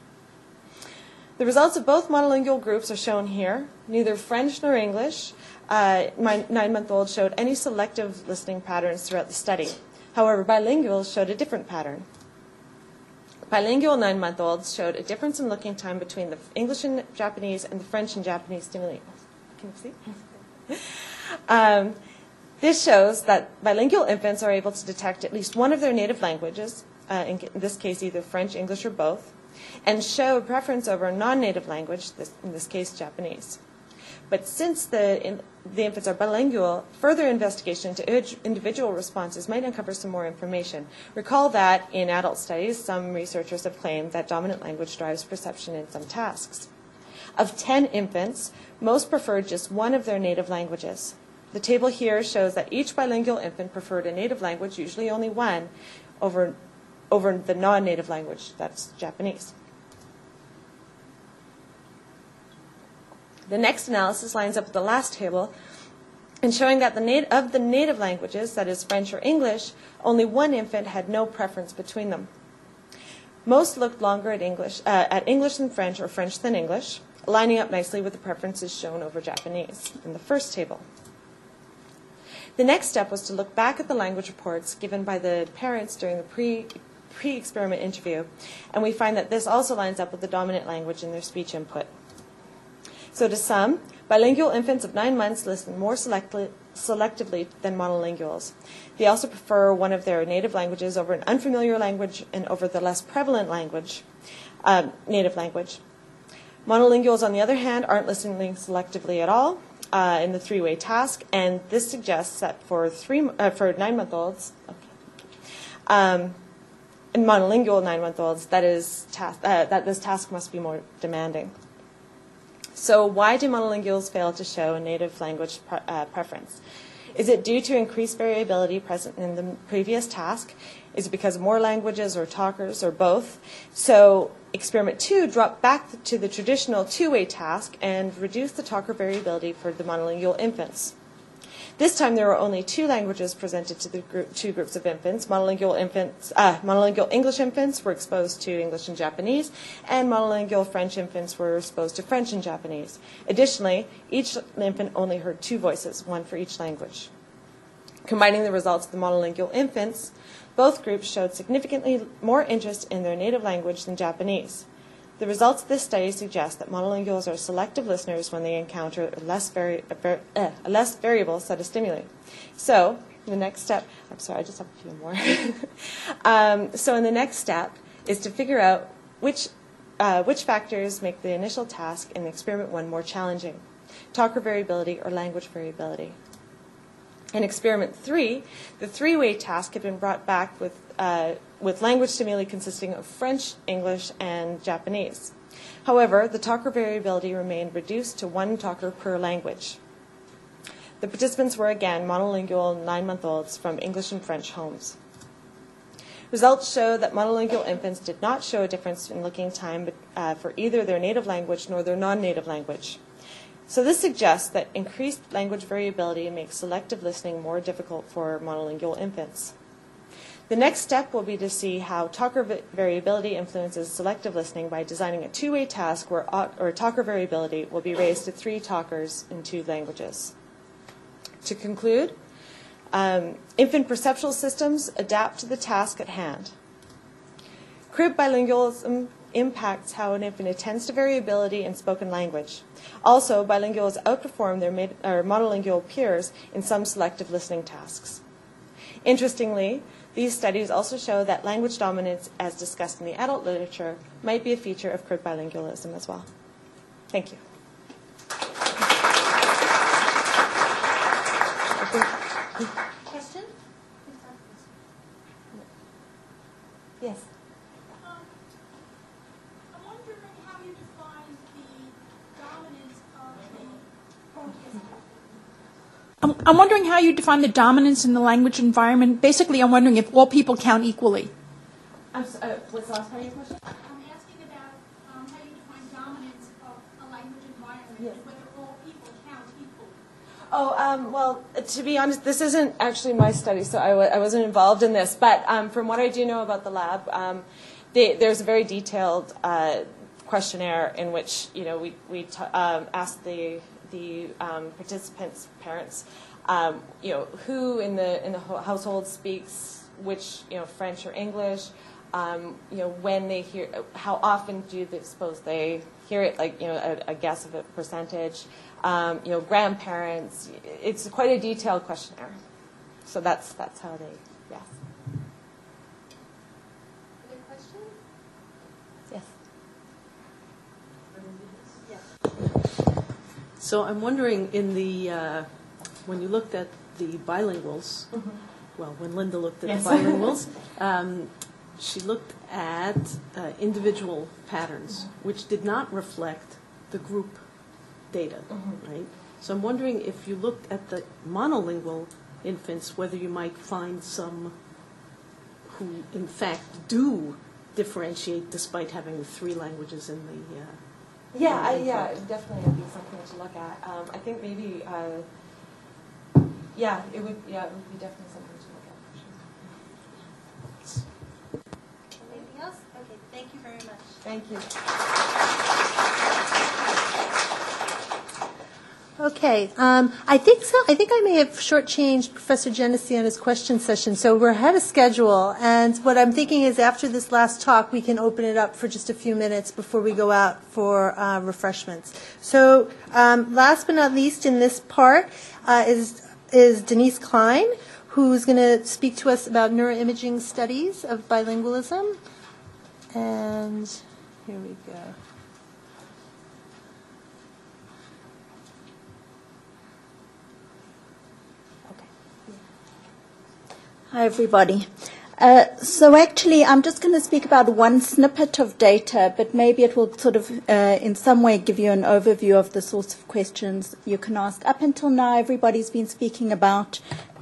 The results of both monolingual groups are shown here. Neither French nor English, my 9-month-old showed any selective listening patterns throughout the study. However, bilinguals showed a different pattern. Bilingual 9-month-olds showed a difference in looking time between the English and Japanese and the French and Japanese stimuli. Can you see? This shows that bilingual infants are able to detect at least one of their native languages, in this case either French, English, or both, and show a preference over a non-native language, in this case Japanese. But since the infants are bilingual, further investigation into individual responses might uncover some more information. Recall that in adult studies, some researchers have claimed that dominant language drives perception in some tasks. Of 10 infants, most preferred just one of their native languages. The table here shows that each bilingual infant preferred a native language, usually only one, over the non-native language, that's Japanese. The next analysis lines up with the last table and showing that of the native languages, that is French or English, only one infant had no preference between them. Most looked longer at English than French or French than English, lining up nicely with the preferences shown over Japanese in the first table. The next step was to look back at the language reports given by the parents during the pre-experiment interview, and we find that this also lines up with the dominant language in their speech input. So to sum, bilingual infants of 9 months listen more selectively than monolinguals. They also prefer one of their native languages over an unfamiliar language and over the less prevalent language, native language. Monolinguals, on the other hand, aren't listening selectively at all, in the three-way task, and this suggests that for 9-month-olds, and monolingual 9-month-olds, that this task must be more demanding. So why do monolinguals fail to show a native language preference? Is it due to increased variability present in the previous task? Is it because of more languages or talkers or both? So experiment 2 dropped back to the traditional two-way task and reduced the talker variability for the monolingual infants. This time there were only 2 languages presented to the two groups of infants. Monolingual English infants were exposed to English and Japanese, and monolingual French infants were exposed to French and Japanese. Additionally, each infant only heard 2 voices, one for each language. Combining the results of the monolingual infants, both groups showed significantly more interest in their native language than Japanese. The results of this study suggest that monolinguals are selective listeners when they encounter a less variable set of stimuli. So, the next step, I'm sorry, I just have a few more. So in the next step is to figure out which factors make the initial task in experiment 1 more challenging, talker variability or language variability. In experiment 3, the three-way task had been brought back with language stimuli consisting of French, English, and Japanese. However, the talker variability remained reduced to 1 talker per language. The participants were again monolingual 9-month-olds from English and French homes. Results show that monolingual infants did not show a difference in looking time for either their native language nor their non-native language. So this suggests that increased language variability makes selective listening more difficult for monolingual infants. The next step will be to see how talker variability influences selective listening by designing a two-way task where talker variability will be raised to 3 talkers in 2 languages. To conclude, infant perceptual systems adapt to the task at hand. Crib bilingualism impacts how an infant attends to variability in spoken language. Also, bilinguals outperform their monolingual peers in some selective listening tasks. Interestingly, these studies also show that language dominance, as discussed in the adult literature, might be a feature of crib bilingualism as well. Thank you. Question? Yes. I'm wondering how you define the dominance of the... I'm wondering how you define the dominance in the language environment. Basically, I'm wondering if all people count equally. What's the last part of your question? I'm asking about how you define dominance of a language environment, and whether all people count equally. Oh, well, to be honest, this isn't actually my study, so I wasn't involved in this. But from what I do know about the lab, there's a very detailed questionnaire in which we asked the participants' parents, who in the household speaks which French or English, when they hear, how often do they suppose they hear it, like a guess of a percentage, grandparents. It's quite a detailed questionnaire, so that's how they yes. Other questions? Yes. So I'm wondering, in the when you looked at the bilinguals, well, when Linda looked at the bilinguals, she looked at individual patterns, which did not reflect the group data, right? So I'm wondering if you looked at the monolingual infants, whether you might find some who, in fact, do differentiate despite having 3 languages in the Yeah, it definitely would be something to look at. I think maybe, it would be definitely something to look at. For sure. Anything else? Okay, thank you very much. Thank you. Okay, I think so. I think I may have shortchanged Professor Genesee on his question session, so we're ahead of schedule. And what I'm thinking is after this last talk, we can open it up for just a few minutes before we go out for refreshments. So last but not least in this part is Denise Klein, who's going to speak to us about neuroimaging studies of bilingualism. And here we go. Hi, everybody. So actually, I'm just going to speak about one snippet of data, but maybe it will sort of, in some way, give you an overview of the sorts of questions you can ask. Up until now, everybody's been speaking about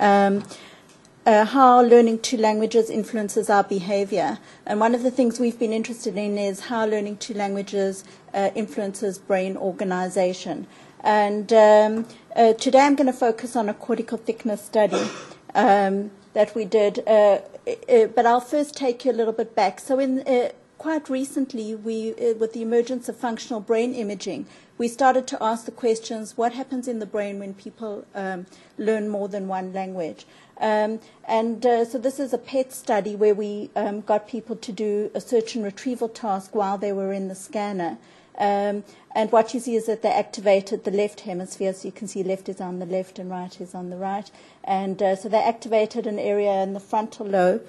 how learning two languages influences our behavior. And one of the things we've been interested in is how learning two languages influences brain organization. And today I'm going to focus on a cortical thickness study that we did, but I'll first take you a little bit back. So quite recently, with the emergence of functional brain imaging, we started to ask the questions, what happens in the brain when people learn more than one language? So this is a PET study where we got people to do a search and retrieval task while they were in the scanner. And what you see is that they activated the left hemisphere. So you can see left is on the left and right is on the right. And so they activated an area in the frontal lobe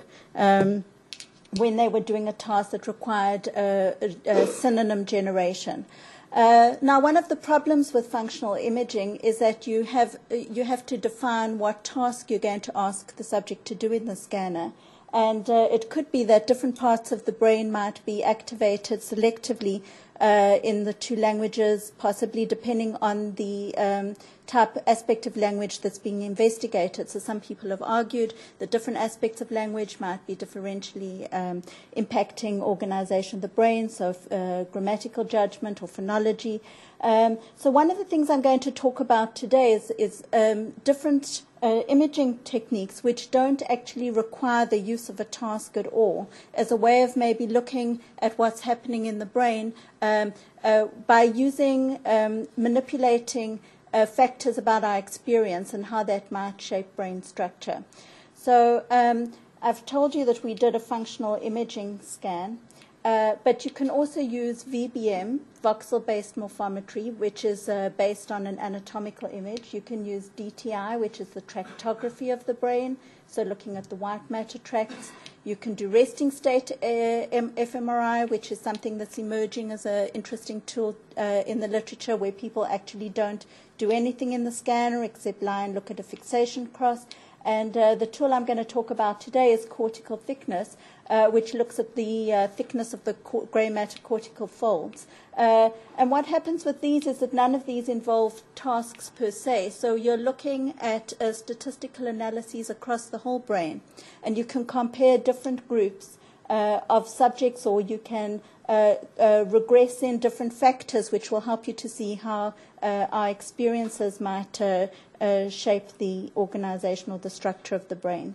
when they were doing a task that required a synonym generation. Now, one of the problems with functional imaging is that you have to define what task you're going to ask the subject to do in the scanner. And it could be that different parts of the brain might be activated selectively in the two languages, possibly depending on the aspect of language that's being investigated. So some people have argued that different aspects of language might be differentially impacting organization of the brain, so grammatical judgment or phonology. So one of the things I'm going to talk about today is different imaging techniques which don't actually require the use of a task at all, as a way of maybe looking at what's happening in the brain by using, manipulating factors about our experience and how that might shape brain structure. So I've told you that we did a functional imaging scan. But you can also use VBM, voxel-based morphometry, which is based on an anatomical image. You can use DTI, which is the tractography of the brain, so looking at the white matter tracts. You can do resting state fMRI, which is something that's emerging as an interesting tool in the literature, where people actually don't do anything in the scanner except lie and look at a fixation cross. And the tool I'm going to talk about today is cortical thickness, which looks at the thickness of the grey matter cortical folds. And what happens with these is that none of these involve tasks per se. So you're looking at statistical analyses across the whole brain. And you can compare different groups of subjects, or you can regress in different factors which will help you to see how our experiences might shape the organization or the structure of the brain.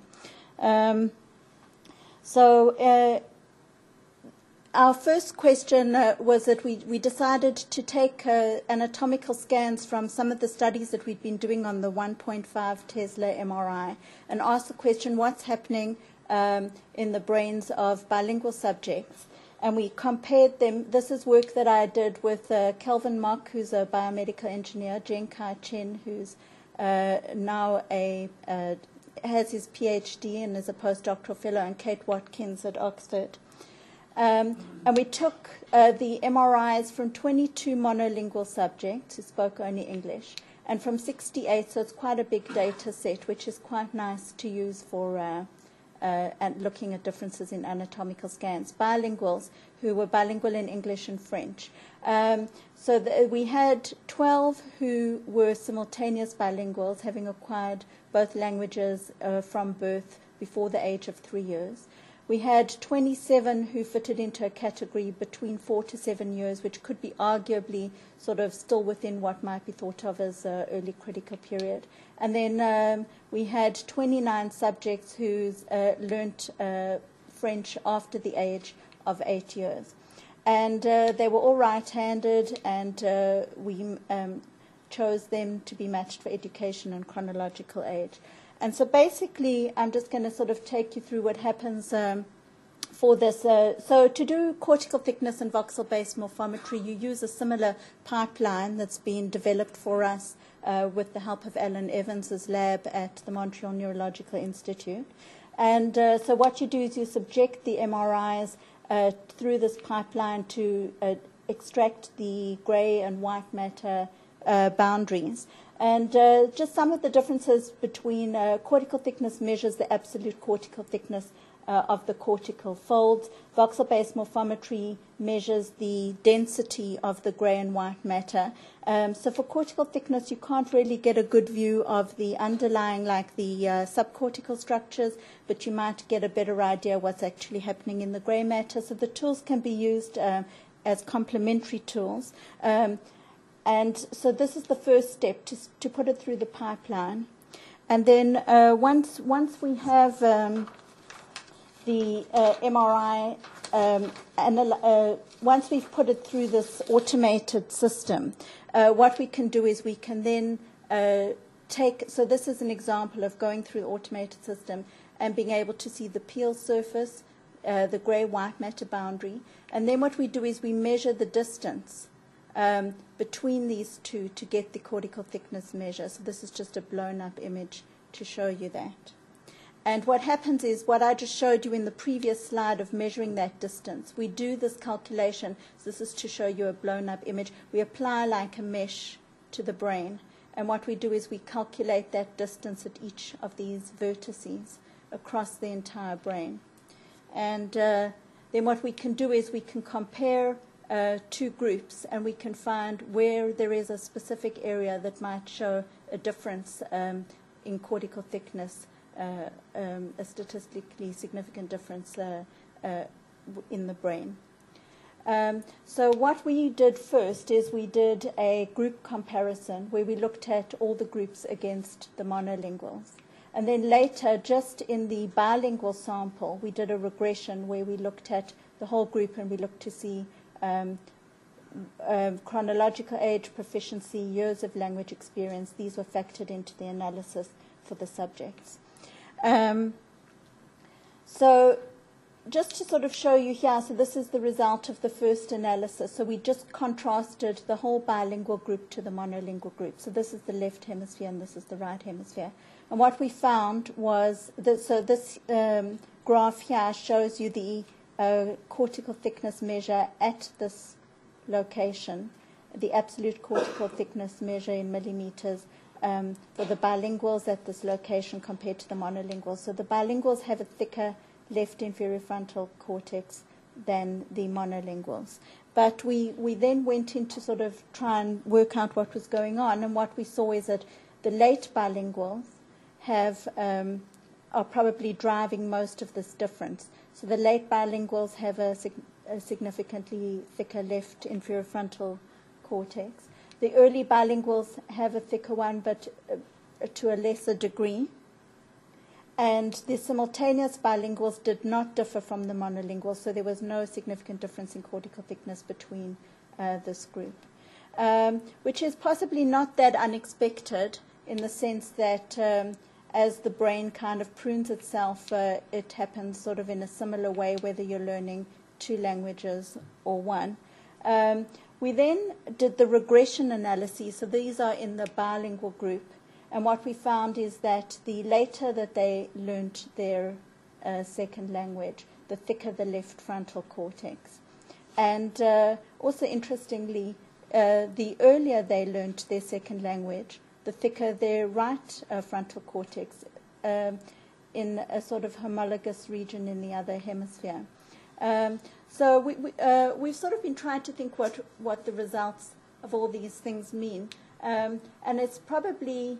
Our first question was that we decided to take anatomical scans from some of the studies that we'd been doing on the 1.5 Tesla MRI and ask the question, what's happening in the brains of bilingual subjects? And we compared them. This is work that I did with Kelvin Mock, who's a biomedical engineer, Jen Kai Chen, who's now has his PhD and is a postdoctoral fellow, and Kate Watkins at Oxford. And we took the MRIs from 22 monolingual subjects who spoke only English, and from 68, so it's quite a big data set, which is quite nice to use for and looking at differences in anatomical scans. Bilinguals who were bilingual in English and French. We had 12 who were simultaneous bilinguals, having acquired both languages from birth before the age of 3 years. We had 27 who fitted into a category between 4 to 7 years, which could be arguably sort of still within what might be thought of as early critical period. And then we had 29 subjects who learnt French after the age of 8 years. And they were all right-handed, and we chose them to be matched for education and chronological age. And so basically, I'm just going to sort of take you through what happens for this. So to do cortical thickness and voxel-based morphometry, you use a similar pipeline that's been developed for us with the help of Alan Evans's lab at the Montreal Neurological Institute. And so what you do is you subject the MRIs through this pipeline to extract the grey and white matter boundaries. And just some of the differences between cortical thickness measures the absolute cortical thickness of the cortical folds. Voxel-based morphometry measures the density of the grey and white matter. So for cortical thickness, you can't really get a good view of the underlying, like the subcortical structures, but you might get a better idea what's actually happening in the grey matter. So the tools can be used as complementary tools. And so this is the first step, to put it through the pipeline. And then once we have the MRI, once we've put it through this automated system, what we can do is we can then so this is an example of going through the automated system and being able to see the peel surface, the grey-white matter boundary. And then what we do is we measure the distance between these two to get the cortical thickness measure. So this is just a blown-up image to show you that. And what happens is what I just showed you in the previous slide of measuring that distance. We do this calculation. So this is to show you a blown-up image. We apply like a mesh to the brain. And what we do is we calculate that distance at each of these vertices across the entire brain. And then what we can do is we can compare two groups, and we can find where there is a specific area that might show a difference in cortical thickness, a statistically significant difference in the brain. So what we did first is we did a group comparison where we looked at all the groups against the monolinguals. And then later, just in the bilingual sample, we did a regression where we looked at the whole group and we looked to see chronological age, proficiency, years of language experience. These were factored into the analysis for the subjects. So just to sort of show you here, so this is the result of the first analysis. So we just contrasted the whole bilingual group to the monolingual group. So this is the left hemisphere and this is the right hemisphere. And what we found was, this graph here shows you the cortical thickness measure at this location, the absolute cortical thickness measure in millimeters for the bilinguals at this location compared to the monolinguals. So the bilinguals have a thicker left inferior frontal cortex than the monolinguals. But we then went in to sort of try and work out what was going on, and what we saw is that the late bilinguals are probably driving most of this difference. So the late bilinguals have a significantly thicker left inferior frontal cortex. The early bilinguals have a thicker one, but to a lesser degree. And the simultaneous bilinguals did not differ from the monolinguals, so there was no significant difference in cortical thickness between this group, which is possibly not that unexpected in the sense that as the brain kind of prunes itself, it happens sort of in a similar way, whether you're learning two languages or one. We then did the regression analyses, so these are in the bilingual group. And what we found is that the later that they learnt their second language, the thicker the left frontal cortex. And also interestingly, the earlier they learnt their second language, the thicker their right frontal cortex in a sort of homologous region in the other hemisphere. So we've sort of been trying to think what the results of all these things mean. And it's probably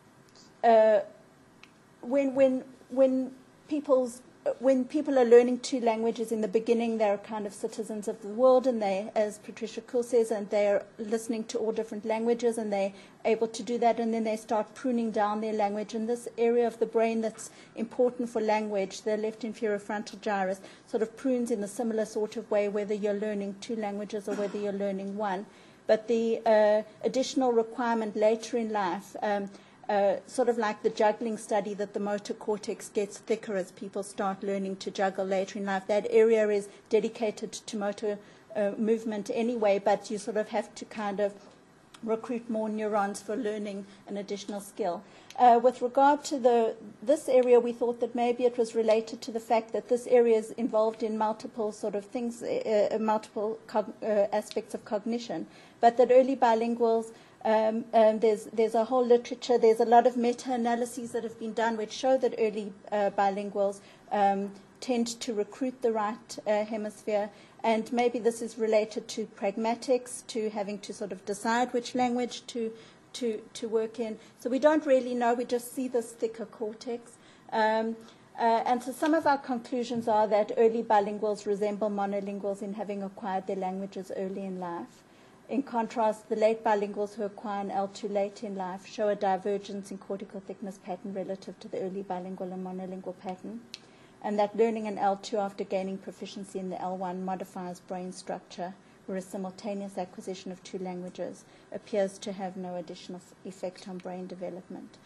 when people are learning two languages in the beginning, they're kind of citizens of the world, and they, as Patricia Kuhl says, and they're listening to all different languages, and they're able to do that, and then they start pruning down their language. And this area of the brain that's important for language, the left inferior frontal gyrus, sort of prunes in a similar sort of way, whether you're learning two languages or whether you're learning one. But the additional requirement later in life, sort of like the juggling study, that the motor cortex gets thicker as people start learning to juggle later in life. That area is dedicated to motor movement anyway, but you sort of have to kind of recruit more neurons for learning an additional skill. With regard to this area, we thought that maybe it was related to the fact that this area is involved in multiple sort of things, multiple aspects of cognition, but that early bilinguals, there's a whole literature, there's a lot of meta-analyses that have been done which show that early bilinguals tend to recruit the right hemisphere, and maybe this is related to pragmatics, to having to sort of decide which language to work in. So we don't really know, we just see this thicker cortex. And so some of our conclusions are that early bilinguals resemble monolinguals in having acquired their languages early in life. In contrast, the late bilinguals who acquire an L2 late in life show a divergence in cortical thickness pattern relative to the early bilingual and monolingual pattern, and that learning an L2 after gaining proficiency in the L1 modifies brain structure, whereas simultaneous acquisition of two languages appears to have no additional effect on brain development.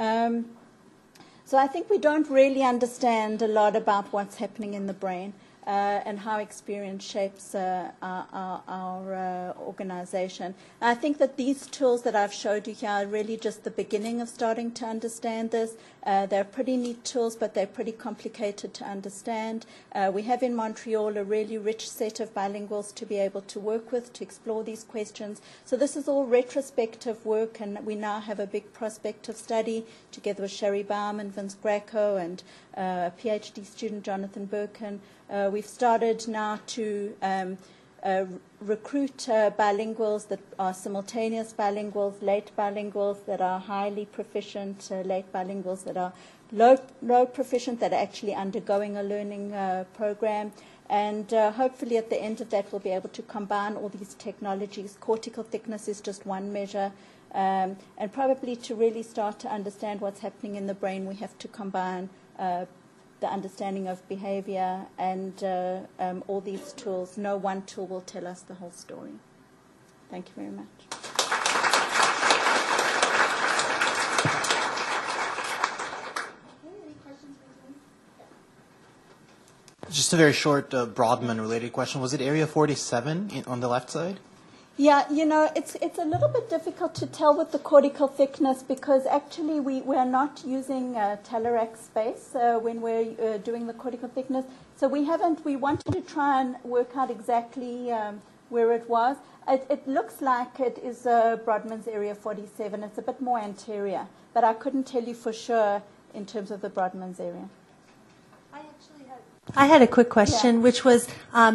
So I think we don't really understand a lot about what's happening in the brain and how experience shapes our organization. I think that these tools that I've showed you here are really just the beginning of starting to understand this. They're pretty neat tools, but they're pretty complicated to understand. We have in Montreal a really rich set of bilinguals to be able to work with, to explore these questions. So this is all retrospective work, and we now have a big prospective study together with Sherry Baum and Vince Greco and a PhD student, Jonathan Birkin. We've started now to recruit bilinguals that are simultaneous bilinguals, late bilinguals that are highly proficient, late bilinguals that are low proficient, that are actually undergoing a learning program. And hopefully at the end of that we'll be able to combine all these technologies. Cortical thickness is just one measure. And probably to really start to understand what's happening in the brain, we have to combine the understanding of behavior and all these tools. No one tool will tell us the whole story. Thank you very much. Just a very short Brodmann-related question. Was it area 47 on the left side? Yeah, you know, it's a little bit difficult to tell with the cortical thickness because actually we're not using Telerak space when we're doing the cortical thickness. So we wanted to try and work out exactly where it was. It looks like it is Brodmann's area 47. It's a bit more anterior, but I couldn't tell you for sure in terms of the Brodmann's area. I had a quick question, Yeah. which was,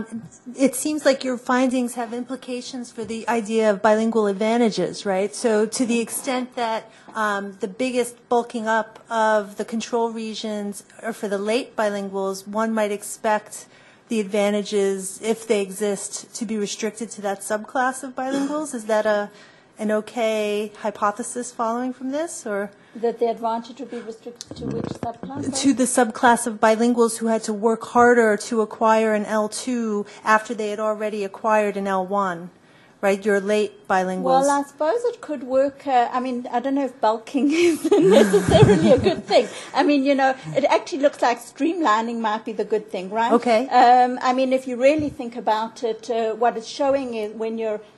it seems like your findings have implications for the idea of bilingual advantages, right? So to the extent that the biggest bulking up of the control regions are for the late bilinguals, one might expect the advantages, if they exist, to be restricted to that subclass of bilinguals. Is that an okay hypothesis following from this, or? That the advantage would be restricted to which subclass? To the subclass of bilinguals who had to work harder to acquire an L2 after they had already acquired an L1, right? Your late bilinguals. Well, I suppose it could work. I mean, I don't know if bulking is necessarily a good thing. I mean, you know, it actually looks like streamlining might be the good thing, right? Okay. I mean, if you really think about it, what it's showing is when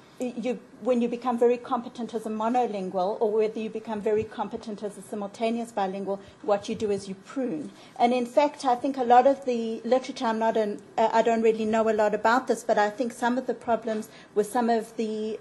you become very competent as a monolingual, or whether you become very competent as a simultaneous bilingual, what you do is you prune. And in fact, I think a lot of the literature, I don't really know a lot about this, but I think some of the problems with some of the,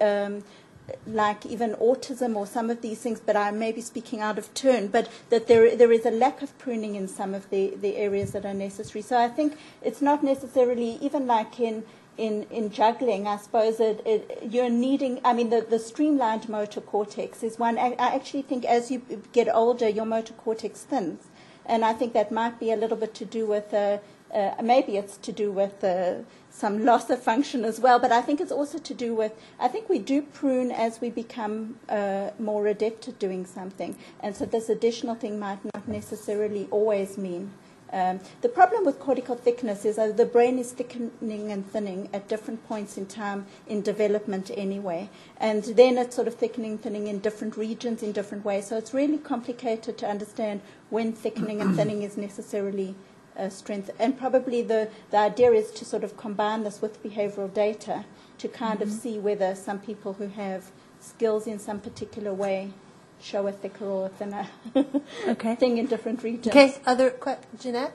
like even autism or some of these things, but I may be speaking out of turn, but that there is a lack of pruning in some of the areas that are necessary. So I think it's not necessarily, even like in juggling, I suppose you're needing, I mean, the streamlined motor cortex is one. I actually think as you get older, your motor cortex thins. And I think that might be a little bit to do with, maybe it's to do with some loss of function as well, but I think it's also to do with, I think we do prune as we become more adept at doing something. And so this additional thing might not necessarily always mean. The problem with cortical thickness is that the brain is thickening and thinning at different points in time in development anyway. And then it's sort of thickening, thinning in different regions in different ways. So it's really complicated to understand when thickening and thinning is necessarily strength. And probably the idea is to sort of combine this with behavioral data to kind of see whether some people who have skills in some particular way show a thicker or a thinner Okay. thing in different regions. Okay, Jeanette?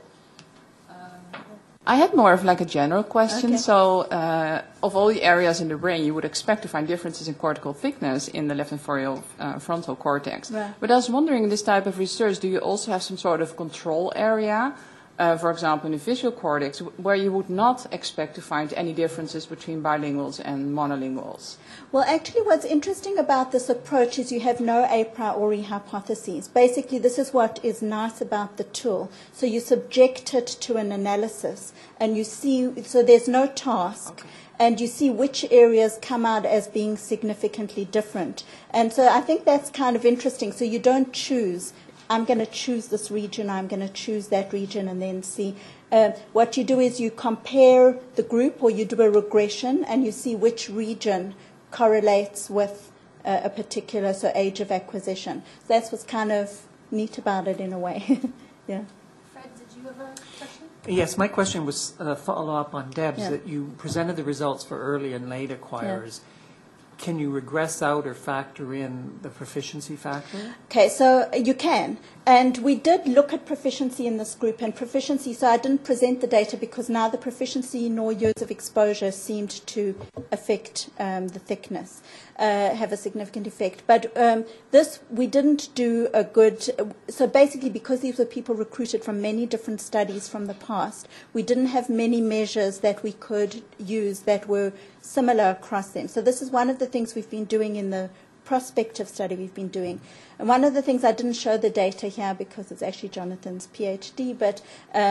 I had more of like a general question. Okay. So, of all the areas in the brain, you would expect to find differences in cortical thickness in the left inferior frontal cortex. Right. But I was wondering, in this type of research, do you also have some sort of control area, for example, in the visual cortex, where you would not expect to find any differences between bilinguals and monolinguals? Well, actually, what's interesting about this approach is you have no a priori hypotheses. Basically, this is what is nice about the tool. So you subject it to an analysis, and you see, so there's no task. Okay. And you see which areas come out as being significantly different. And so I think that's kind of interesting. So you don't choose, I'm going to choose this region, I'm going to choose that region, and then see. What you do is you compare the group, or you do a regression, and you see which region correlates with a particular age of acquisition. So that's what's kind of neat about it in a way. Yeah. Fred, did you have a question? Yes, my question was a follow-up on Deb's, Yeah. that you presented the results for early and late acquirers. Can you regress out or factor in the proficiency factor? Okay, so you can. And we did look at proficiency in this group, and proficiency, so I didn't present the data because neither proficiency nor years of exposure seemed to affect the thickness, have a significant effect. But this, we didn't do a good, so basically because these were people recruited from many different studies from the past, we didn't have many measures that we could use that were similar across them. So this is one of the things we've been doing in the prospective study we've been doing. And one of the things, I didn't show the data here because it's actually Jonathan's PhD, but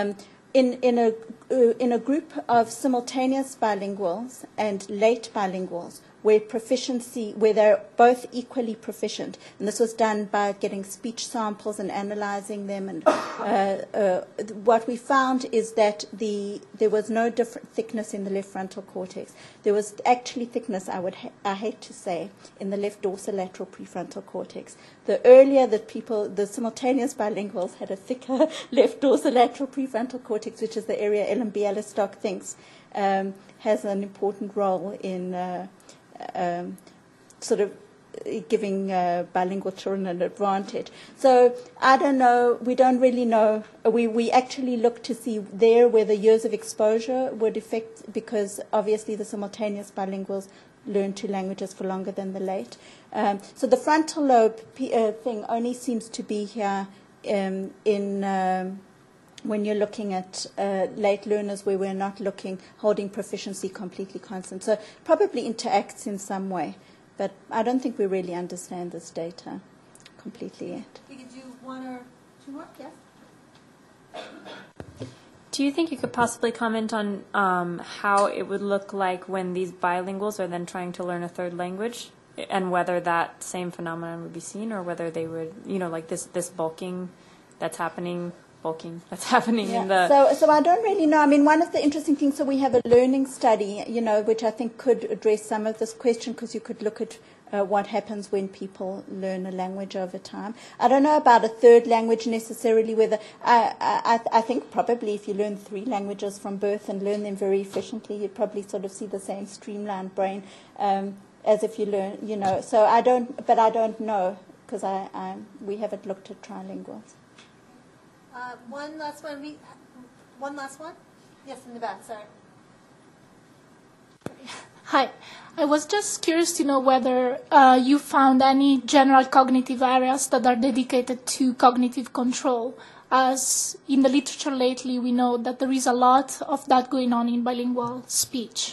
in a group of simultaneous bilinguals and late bilinguals, where they're both equally proficient, and this was done by getting speech samples and analyzing them, and what we found is that there was no different thickness in the left frontal cortex. There was actually thickness, I hate to say, in the left dorsolateral prefrontal cortex. The earlier that the simultaneous bilinguals had a thicker left dorsolateral prefrontal cortex, which is the area Ellen Bialystok thinks has an important role in sort of giving bilingual children an advantage. So I don't know, we don't really know. We actually look to see there whether years of exposure would affect, because obviously the simultaneous bilinguals learn two languages for longer than the late. So the frontal lobe thing only seems to be here when you're looking at late learners, where we're not holding proficiency completely constant. So probably interacts in some way, but I don't think we really understand this data completely yet. We could do one or two more, yes? Do you think you could possibly comment on how it would look like when these bilinguals are then trying to learn a third language, and whether that same phenomenon would be seen, or whether they would, like this bulking that's happening in the... So I don't really know. I mean, one of the interesting things, so we have a learning study, which I think could address some of this question, because you could look at what happens when people learn a language over time. I don't know about a third language necessarily, whether I think probably if you learn 3 languages from birth and learn them very efficiently, you'd probably sort of see the same streamlined brain as if you learn, So I don't know, because we haven't looked at trilinguals. One last one. One last one? Yes, in the back, sorry. Hi. I was just curious to know whether you found any general cognitive areas that are dedicated to cognitive control. As in the literature lately, we know that there is a lot of that going on in bilingual speech.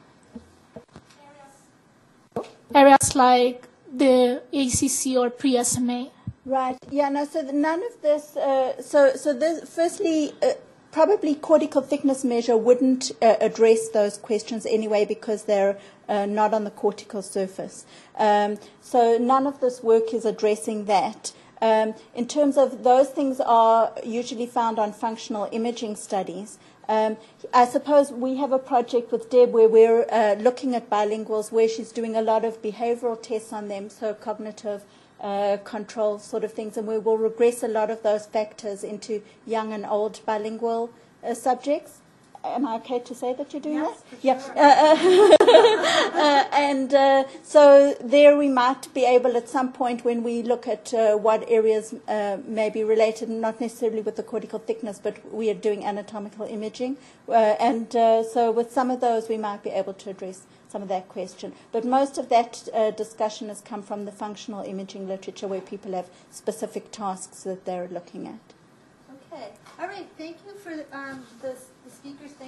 Areas like the ACC or pre-SMA. Right. Yeah. No. So none of this. So this. Firstly, probably cortical thickness measure wouldn't address those questions anyway, because they're not on the cortical surface. So none of this work is addressing that. In terms of those things, are usually found on functional imaging studies. I suppose we have a project with Deb where we're looking at bilinguals, where she's doing a lot of behavioral tests on them, so cognitive control sort of things, and we will regress a lot of those factors into young and old bilingual subjects. Am I okay to say that you're doing Yes, that? Yeah. So there we might be able at some point when we look at what areas may be related, not necessarily with the cortical thickness, but we are doing anatomical imaging. So with some of those we might be able to address some of that question. But most of that discussion has come from the functional imaging literature where people have specific tasks that they're looking at. Okay. All right. Thank you for the speakers. Thank